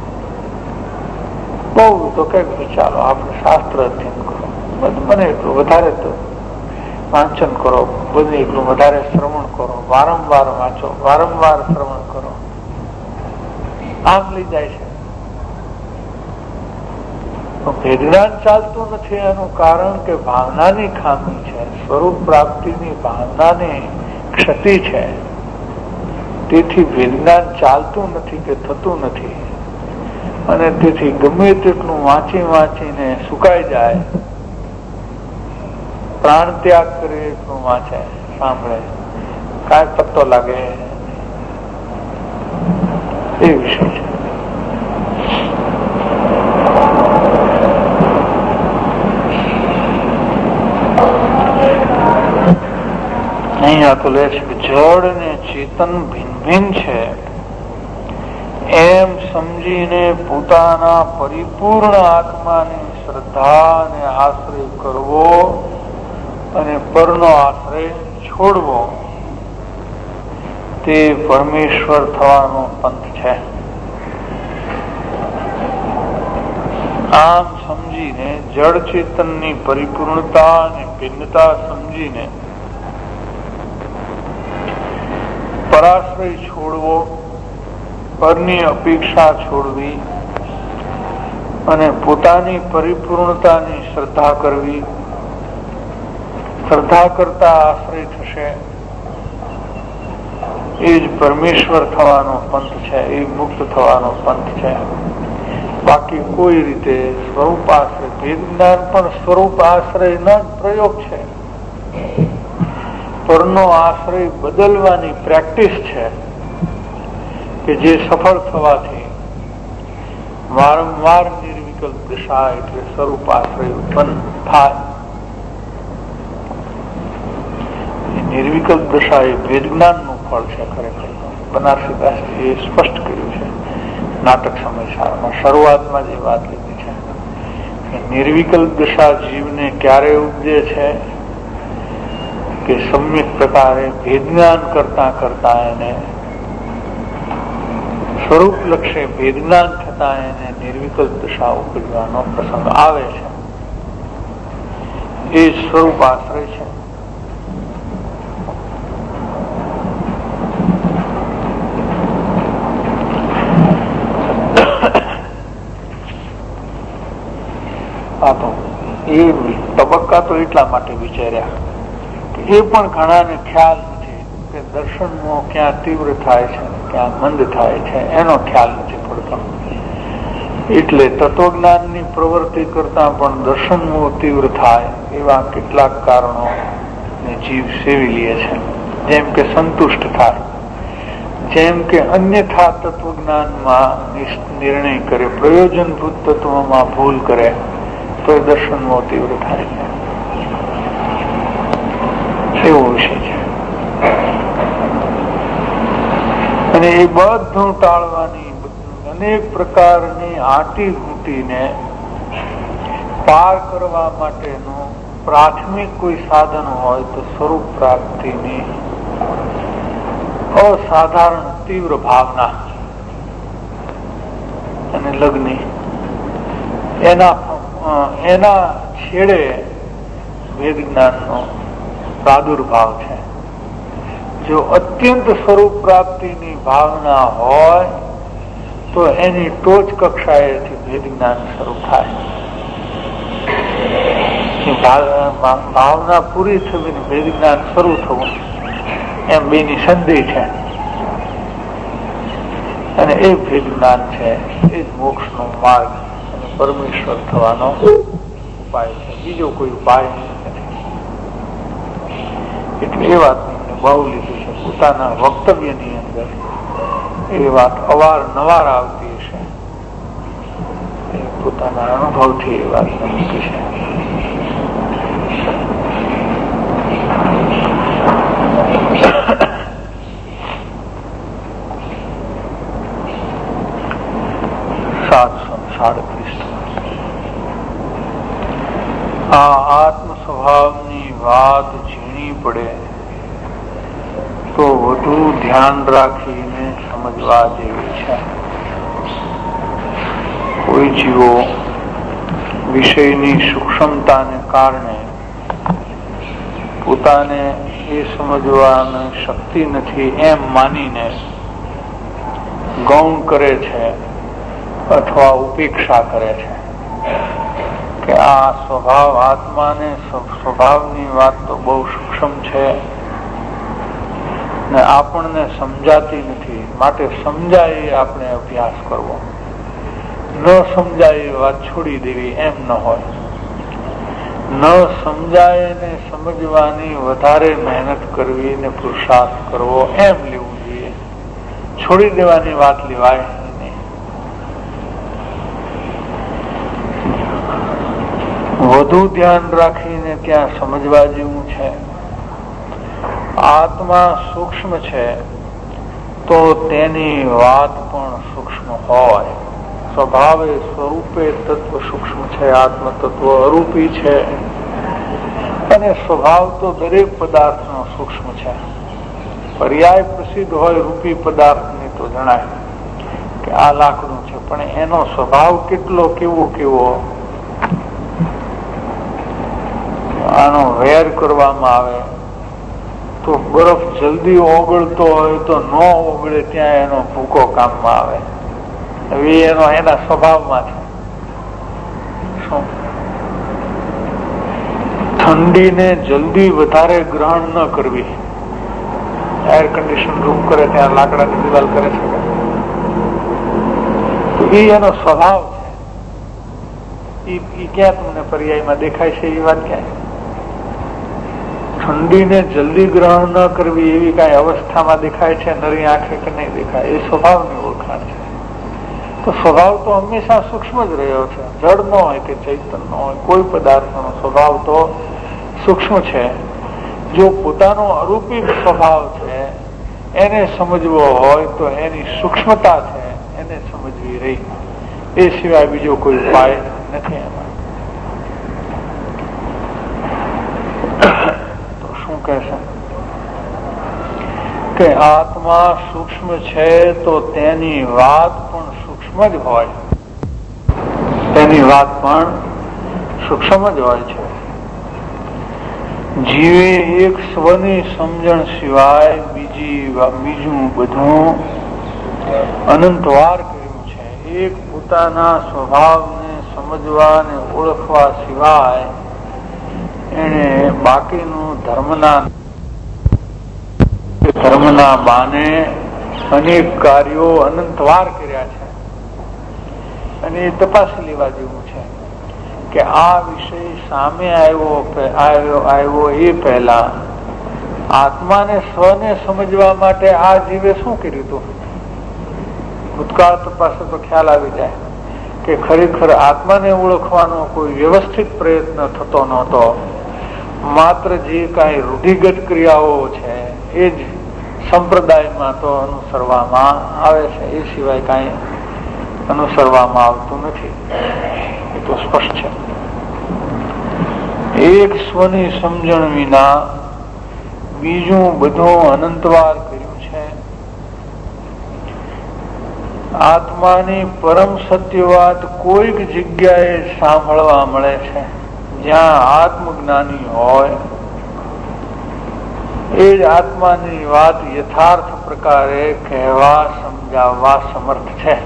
બહુ તો કઈક ચાલો આપણે શાસ્ત્ર અધ્યયન કરો, બને એટલું વધારે તો વાંચન કરો, બને એટલું વધારે શ્રવણ કરો, વારંવાર વાંચો, વારંવાર શ્રવણ કરો, આમ લઈ જાય છે. ભેદ જ્ઞાન ચાલતું નથી એનું કારણ કે ભાવનાની ખામી છે, સ્વરૂપ પ્રાપ્તિની ભાવનાની ક્ષતિ છે. તેથી ભેદ જ્ઞાન ચાલતું નથી કે થતું નથી. અને તેથી ગમે તેટલું વાંચીને સુકાઈ જાય, પ્રાણ ત્યાગ કરે એટલું વાંચે, સાંભળે, કાંઈ પત્તો લાગે એ વિષય છે. અહીંયા તો લે છે કે જડ ને ચેતન ભિન્ન ભિન્ન છે એમ સમજીને પોતાના પરિપૂર્ણ આત્માની શ્રદ્ધા ને આશ્રય કરવો અને પરનો આશ્રય છોડવો તે પરમેશ્વર થવાનો પંથ છે. આમ સમજીને જડ ચેતનની પરિપૂર્ણતા અને ભિન્નતા સમજીને પરાશ્રય છોડવો, પરની અપેક્ષા છોડવી અને પોતાની પરિપૂર્ણતાની શ્રદ્ધા કરવી. શ્રદ્ધા કરતા આશ્રય થશે એ જ પરમેશ્વર થવાનો પંથ છે, એ મુક્ત થવાનો પંથ છે. બાકી કોઈ રીતે સ્વરૂપ આશ્રય, ભેદ જ્ઞાન પણ સ્વરૂપ આશ્રય નો પ્રયોગ છે. પરનો આશ્રય બદલવાની પ્રેક્ટિસ છે કે જે સફળ થવાથી વારંવાર નિર્વિકલ્પ દિશા એટલે સ્વરૂપ આશ્રય ઉત્પન્ન થાય. નિર્વિકલ્પ દશા એ ભેદ જ્ઞાનનું ફળ છે. ખરેખર બનારસી દાસજીએ સ્પષ્ટ કર્યું છે નાટક સમયસારમાં શરૂઆતમાં જે વાત લીધી છે કે નિર્વિકલ્પ દશા જીવને ક્યારે ઉપજે છે કે સમ્યક પ્રકારે ભેદ જ્ઞાન કરતા કરતા એને સ્વરૂપ લક્ષ્ય ભેદ જ્ઞાન થતા એને નિર્વિકલ્પ દશા ઉપજવાનો પ્રસંગ આવે છે. એ સ્વરૂપ આશ્રય છે. એ તબક્કા તો એટલા માટે વિચાર્યા કે એ પણ ઘણાને ખ્યાલ નથી કે દર્શનનો ક્યાં તીવ્ર થાય છે ક્યાં મંદ થાય છે એનો ખ્યાલ નથી પડતો. એટલે તત્વજ્ઞાનની પ્રવૃત્તિ કરતા પણ દર્શનનો તીવ્ર થાય એવા કેટલાક કારણો જીવ સેવી લે છે. જેમ કે સંતુષ્ટ થાય, જેમ કે અન્યથા તત્વજ્ઞાનમાં નિર્ણય કરે, પ્રયોજનભૂત તત્વમાં ભૂલ કરે તો દર્શનનો તીવ્ર થાય છે. એવો વિષય છે. અને એ બધું ટાળવાની અનેક પ્રકારની આંટી ઘૂંટીને પાર કરવા માટેનું પ્રાથમિક કોઈ સાધન હોય તો સ્વરૂપ પ્રાપ્તિની અસાધારણ તીવ્ર ભાવના અને લગ્ન એના છેડે વેદ જ્ઞાનનો પ્રાદુર્ભાવ છે. જો અત્યંત સ્વરૂપ પ્રાપ્તિની ભાવના હોય તો એની ટોચ કક્ષાએથી વેદ જ્ઞાન શરૂ થાય. ભાવના પૂરી થવી વેદ જ્ઞાન શરૂ થવું એમ બેની સંધિ છે. અને એ વેદ જ્ઞાન છે એ જ મોક્ષનો માર્ગ અને પરમેશ્વર થવાનો ઉપાય છે. બીજો કોઈ ઉપાય નથી. એટલે એ વાતને બહુ લીધું છે. પોતાના વક્તવ્યની અંદર એ વાત અવારનવાર આવતી હશે. એ પોતાના અનુભવથી એ વાત મૂકી છે. આ આત્મ સ્વભાવની વાત ઝીણી પડે તો વધુ ધ્યાન રાખીને સમજવા જેવી છે. કોઈ જીવો વિષયની સૂક્ષ્મતાને કારણે પોતાને એ સમજવાની શક્તિ નથી એમ માનીને ગૌણ કરે છે અથવા ઉપેક્ષા કરે છે કે આ સ્વભાવ આત્માને સ્વભાવની વાત તો બહુ સૂક્ષ્મ છે ને આપણને સમજાતી નથી, માટે સમજાય આપણે અભ્યાસ કરવો, ન સમજાય એ વાત છોડી દેવી એમ ન હોય. ન સમજાય ને સમજવાની વધારે મહેનત કરવી ને પુરુષાર્થ કરવો એમ લેવું જોઈએ. છોડી દેવાની વાત લેવાય નહીં. વધુ ધ્યાન રાખીને ત્યાં સમજવા જેવું છે. આત્મા સૂક્ષ્મ છે તો તેની વાત પણ સૂક્ષ્મ હોય. સ્વભાવે સ્વરૂપે તત્વ સૂક્ષ્મ છે, આત્મ તત્વ અરૂપી છે અને સ્વભાવ તો દરેક પદાર્થનો સૂક્ષ્મ છે. પર્યાય પ્રસિદ્ધ હોય રૂપી પદાર્થની તો જણાય કે આ લાકડું છે, પણ એનો સ્વભાવ કેટલો કેવો કેવો આનો વેર કરવામાં આવે તો બરફ જલ્દી ઓગળતો હોય તો ન ઓગળે ત્યાં એનો ભૂકો કામમાં આવે. હવે એના સ્વભાવમાં છે. શું ઠંડીને જલ્દી વધારે ગ્રહણ ન કરવી. એર કન્ડિશન રૂમ કરે ત્યાં લાકડાની દિવાલ કરે છે તો એ એનો સ્વભાવ છે. એ ક્યાં તમને પર્યાયમાં દેખાય છે? એ વાત ક્યાં? ઠંડીને જલ્દી ગ્રહણ ન કરવી એવી કઈ અવસ્થામાં દેખાય છે નરી આંખે કે નહીં દેખાય? એ સ્વભાવની ઓળખાણ છે. તો સ્વભાવ તો હંમેશા સૂક્ષ્મ જ રહ્યો છે. જળ ન હોય કે ચૈતન્ય ન હોય, કોઈ પદાર્થનો સ્વભાવ તો સૂક્ષ્મ છે. જો પોતાનો અરૂપી સ્વભાવ છે એને સમજવો હોય તો એની સૂક્ષ્મતા છે એને સમજવી રહી, એ સિવાય બીજો કોઈ ઉપાય નથી એમાં. તો શું કહેશે કે આત્મા સૂક્ષ્મ છે તો તેની વાત પણ સૂક્ષ્મ જ હોય, તેની વાત પણ સૂક્ષ્મ જ હોય છે. જીવે એક સ્વની સમજણ સિવાય બીજું બધું અનંતવાર કર્યું છે. એક પોતાના સ્વભાવને સમજવા અને ઓળખવા સિવાય એને બાકીનું ધર્મના બાને અનેક કાર્યો અનંતવાર કર્યા છે. અને એ તપાસી લેવા જેવું છે કે આ વિષય સામે આવ્યો એ પહેલા આત્માને સ્વને સમજવા માટે આ જીવે શું કર્યું હતું. ભૂતકાળ તપાસે તો ખ્યાલ આવી જાય કે ખરેખર આત્માને ઓળખવાનો કોઈ વ્યવસ્થિત પ્રયત્ન થતો નહોતો. માત્ર જે કાંઈ રૂઢિગત ક્રિયાઓ છે એ જ સંપ્રદાયમાં તો અનુસરવામાં આવે છે, એ સિવાય કાંઈ અનુસરવામાં આવતું નથી. એ તો સ્પષ્ટ છે. એક સ્વની સમજણ વિના બીજું બધું અનંતવાર કર્યું છે. આત્માની પરમ સત્ય વાત કોઈક જગ્યાએ સાંભળવા મળે છે. જ્યાં આત્મજ્ઞાની હોય એ જ આત્માની વાત યથાર્થ પ્રકારે કહેવા સમજાવવા સમર્થ છે.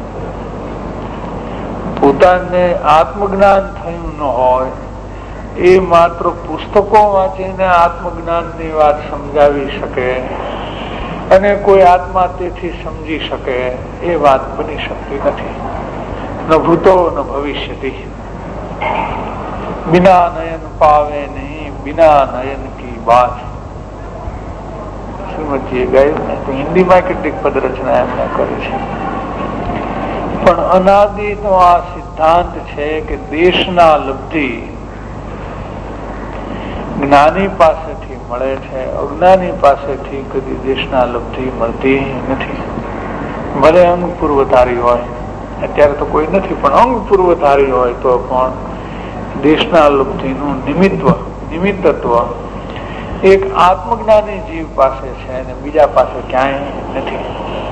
પોતાને આત્મજ્ઞાન થયું ન હોય એ માત્ર પુસ્તકો વાંચીને આત્મજ્ઞાનની વાત સમજાવી શકે અને કોઈ આત્મા તેથી સમજી શકે એ વાત બની શકતી નથી. ન ભૂતો ન ભવિષ્યતિ. બિના નયન પાવે નહીં, બિના નયન કી બાત. શ્રીમતીએ ગાયું ને તો હિન્દીમાં કેટલીક પદ રચના એમને કરી છે. પણ અનાદિનો આ સિદ્ધાંત છે કે દેશના લબ્ધિ જ્ઞાની પાસેથી મળે છે, અજ્ઞાની પાસેથી કદી દેશના લબ્ધિ મળતી નથી. ભલે અંગ પૂર્વધારી હોય, અત્યારે તો કોઈ નથી, પણ અંગ પૂર્વધારી હોય તો પણ દેશના લબ્ધિનું નિમિત્તત્વ એક આત્મજ્ઞાની જીવ પાસે છે અને બીજા પાસે ક્યાંય નથી.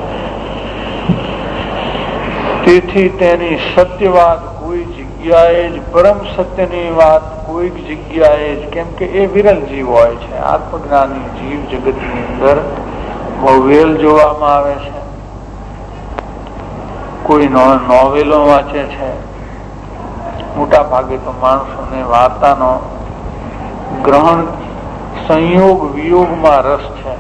તેથી તેની સત્ય વાત કોઈ જગ્યાએ જ, પરમ સત્યની વાત કોઈક જગ્યાએ જ, કેમ કે એ વિરલ જીવ હોય છે. આત્મજ્ઞાની જીવ જગતની અંદર બહુ વેલ જોવામાં આવે છે. કોઈ નોવેલો વાંચે છે, મોટા ભાગે તો માણસોને વાર્તાનો ગ્રહણ સંયોગ વિયોગમાં રસ છે.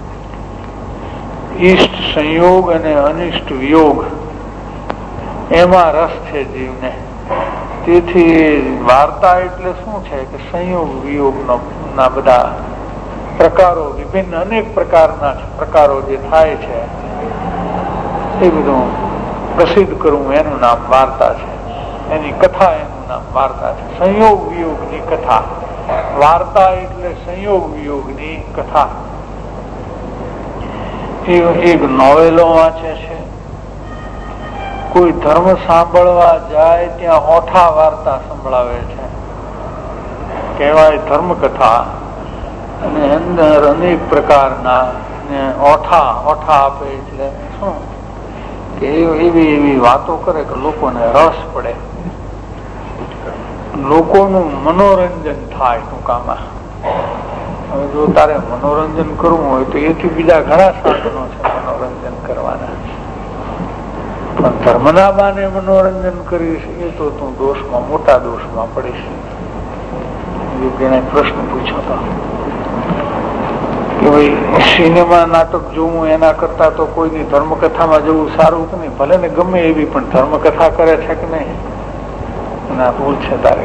ઈષ્ટ સંયોગ અને અનિષ્ટ વિયોગ એમાં રસ છે જીવને. તેથી વાર્તા એટલે શું છે કે સંયોગ વિયોગ ના બધા પ્રકારો, વિભિન્ન અનેક પ્રકારના પ્રકારો જે થાય છે એ બધું પ્રસિદ્ધ કરવું એનું નામ વાર્તા છે. એની કથા એનું નામ વાર્તા છે. સંયોગ વિયોગની કથા. વાર્તા એટલે સંયોગ વિયોગની કથા. એક નોવેલો વાંચે છે, કોઈ ધર્મ સાંભળવા જાય ત્યાં ઓઠા વાર્તા સંભળાવે છે, કહેવાય ધર્મ કથા. અને અંદર અનેક પ્રકારના ઓઠા આપે એટલે શું કે એવી વાતો કરે કે લોકોને રસ પડે, લોકોનું મનોરંજન થાય. ટૂંકામાં હવે જો તારે મનોરંજન કરવું હોય તો એથી બીજા ઘણા સાધનો છે મનોરંજન કરવાના. પણ ધર્મના બાને મનોરંજન કરીશ એ તો તું દોષમાં, મોટા દોષમાં પડીશ. એને પ્રશ્ન પૂછ્યો હતો કે ભાઈ સિનેમા નાટક જોવું એના કરતા તો કોઈની ધર્મકથામાં જવું સારું કે નહીં? ભલે ને ગમે એવી, પણ ધર્મકથા કરે છે કે નહીં? ના, ભૂલ છે તારે.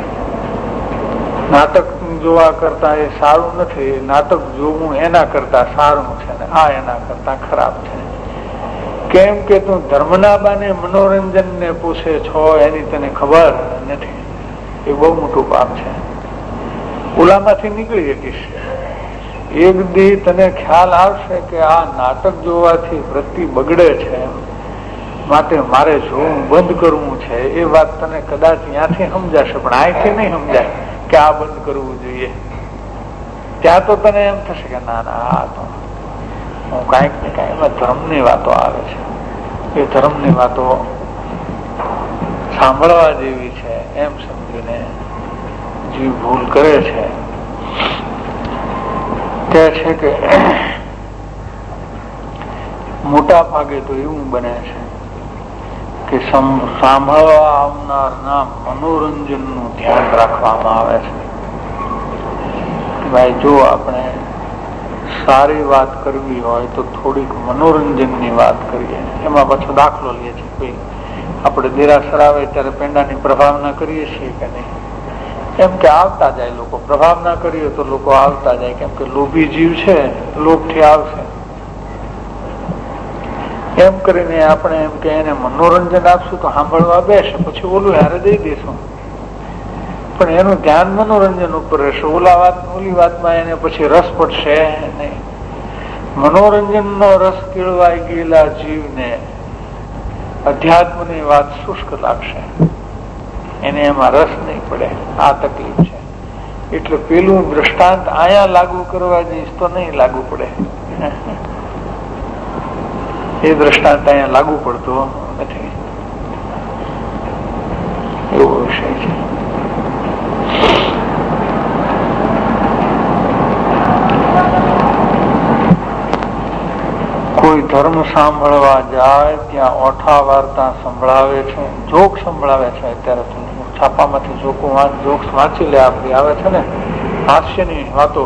નાટક જોવા કરતા એ સારું નથી. નાટક જોવું એના કરતા સારું છે ને આ એના કરતા ખરાબ છે. કેમ કે તું ધર્મના બાને મનોરંજન ને પૂછે છો એની તને ખબર નથી. એ બહુ મોટું પાપ છે. ઓલામાંથી નીકળી જઈશ. એક દી તને ખ્યાલ આવશે કે આ નાટક જોવાથી વૃત્તિ બગડે છે, માટે મારે જોવું બંધ કરવું છે. એ વાત તને કદાચ ત્યાંથી સમજાશે, પણ અહીંથી નહીં સમજાય કે આ બંધ કરવું જોઈએ. ત્યાં તો તને એમ થશે કે ના ના, આ તો હું કાંઈક ને કાંઈ એમાં ધર્મની વાતો આવે છે, એ ધર્મની વાતો સાંભળવા જેવી છે એમ સમજીને જીવ ભૂલ કરે છે. કહે છે કે મોટા ભાગે તો એવું બને છે કે સાંભળવા આવનારના મનોરંજન નું ધ્યાન રાખવામાં આવે છે. ભાઈ જો આપણે સારી વાત કરવી હોય તો થોડીક મનોરંજનની વાત કરીએ. એમાં પાછો દાખલો લઈએ છીએ, કોઈ આપણે દેરાસર આવે ત્યારે પેંડાની પ્રભાવના કરીએ છીએ કે નહીં? એમ કે આવતા જાય લોકો, પ્રભાવના કરીએ તો લોકો આવતા જાય, કેમ કે લોભી જીવ છે, લોભથી આવશે. એમ કરીને આપણે એમ કે એને મનોરંજન આપશું તો સાંભળવા બેસે, પછી ઓલું હારે દઈ દેશું, પણ એનું ધ્યાન મનોરંજન ઉપર રહેશે. ઓલી વાતમાં એને પછી રસ પડશે નહીં. મનોરંજનનો રસ કેળવાઈ ગયેલા જીવને અધ્યાત્મની વાત શુષ્ક લાગશે, એને એમાં રસ નહીં પડે. આ તકલીફ છે. એટલે પેલું દ્રષ્ટાંત આયા લાગુ કરવા જઈશ તો નહીં લાગુ પડે. એ દ્રષ્ટાંત અહીંયા લાગુ પડતો નથી, એવો વિષય છે. કોઈ ધર્મ સાંભળવા જાય ત્યાં ઓઠા વાર્તા સંભળાવે છે, જોક સંભળાવે છે. અત્યારે છાપામાંથી જોક્સ વાંચી લે, આપણી આવે છે ને હાસ્યની વાતો.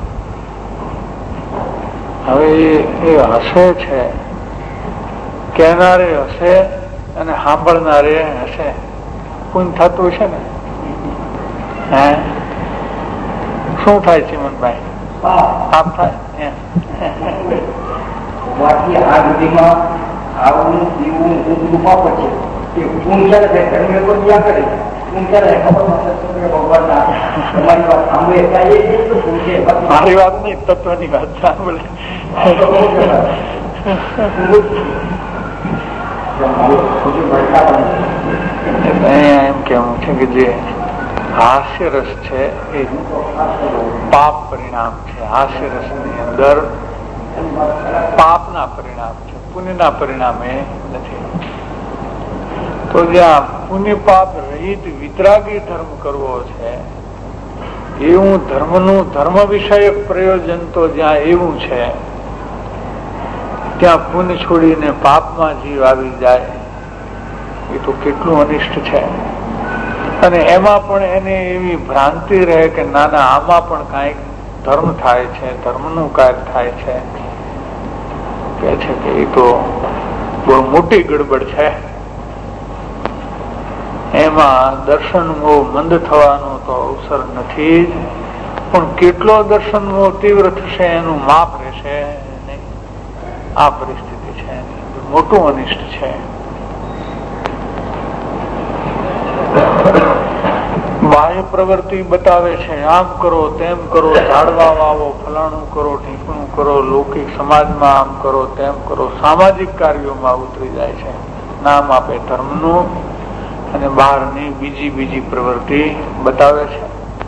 હવે એ હસે છે, કહેનારે હશે અને સાંભળનારે હશે. પૂન થતું છે ને? હે શું થાય ચીમનભાઈ? આમ થાય. બાકી આ બધીમાં આવું જીવવું ઊંધું પાપ છે. એ પૂન ક્યારે થાય? ધર્મે કોઈ ક્યાં કરે? પૂન ક્યારે ખબર નથી ભગવાનના. તમારી વાત સાંભળે ત્યાં એ જેટલું પૂન છે. મારી વાત નહીં, તત્વની વાત સાંભળે. એમ કેવું છે કે જે હાસ્ય રસ છે એ પાપ પરિણામ છે. હાસ્ય રસ ની અંદર પાપના પરિણામ છે, પુણ્યના પરિણામે નથી. તો જ્યાં પુણ્ય પાપ રહિત વિતરાગી ધર્મ કરવો છે, એવું ધર્મ વિષયક પ્રયોજન તો જ્યાં એવું છે, ત્યાં પુણ્ય છોડીને પાપમાં જીવ આવી જાય એ તો કેટલું અનિષ્ટ છે. અને એમાં પણ એને એવી ભ્રાંતિ રહે કે ના ના, આમાં પણ કાંઈક ધર્મ થાય છે, ધર્મનું કાર્ય થાય છે. કે છે કે એ તો બહુ મોટી ગડબડ છે. એમાં દર્શન મોહ મંદ થવાનો તો અવસર નથી જ, પણ કેટલો દર્શન મોહ તીવ્ર થશે એનું માપ રહેશે નહીં. આ પરિસ્થિતિ છે, મોટું અનિષ્ટ છે. બાહ્ય પ્રવૃત્તિ બતાવે છે, આમ કરો તેમ કરો, ઝાડવા વાવો, ફલાણું કરો, ઢીકણું કરો, લૌકિક સમાજમાં આમ કરો તેમ કરો, સામાજિક કાર્યોમાં ઉતરી જાય છે. નામ આપે ધર્મનું અને બહારની બીજી પ્રવૃત્તિ બતાવે છે.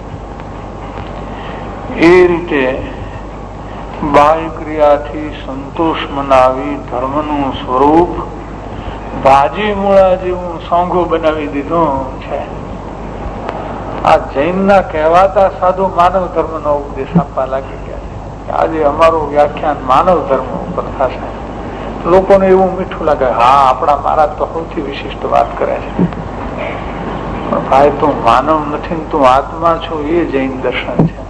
એ રીતે બાહ્ય ક્રિયાથી સંતોષ મનાવી ધર્મનું સ્વરૂપ ભાજી મૂળા જેવું સોંઘું બનાવી દીધું છે. આ જૈન ના કહેવાતા સાધુ માનવ ધર્મ નો ઉપદેશ આપવા લાગી ગયા છે. આજે અમારું વ્યાખ્યાન માનવ ધર્મ ઉપર થશે. લોકોને એવું મીઠું લાગે, હા આપણા મહારાજ તો સૌથી વિશિષ્ટ વાત કરે છે. પણ ભાઈ તું માનવ નથી, તું આત્મા છો. એ જૈન દર્શન છે.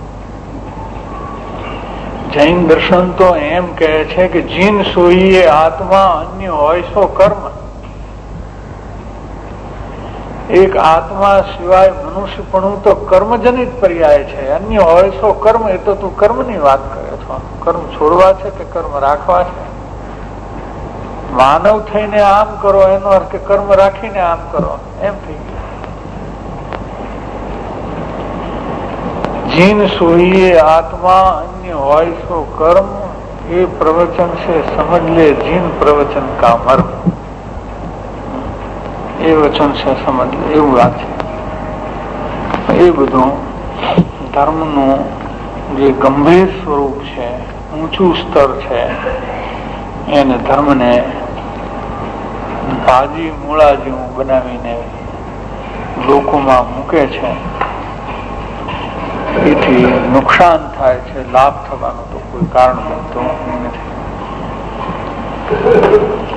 જૈન દર્શન તો એમ કહે છે કે જીન સોઈએ આત્મા, અન્ય હોય સો કર્મ. એક આત્મા સિવાય મનુષ્યપણું તો કર્મજનિત પર્યાય છે. અન્ય હોય સો કર્મ. એ તો તું કર્મની વાત કરે છો. કર્મ છોડવા છે કે કર્મ રાખવા છે? માનવ થઈને આમ કરો એનો અર્થ કે કર્મ રાખીને આમ કરો, એમ થઈ ગયું. જીન સોઈએ આત્મા અન્ય હોય સો કર્મ, એ પ્રવચન છે સમજ લે જીન પ્રવચન કા મર્મ. એ વચન છે સમજ લે, એવું વાત છે. એ બધું ધર્મનું જે ગંભીર સ્વરૂપ છે, ઊંચું સ્તર છે, એને ધર્મને ભાજી મૂળા જેવું બનાવીને લોકોમાં મૂકે છે. એથી નુકસાન થાય છે, લાભ થવાનું તો કોઈ કારણ બનતું નથી.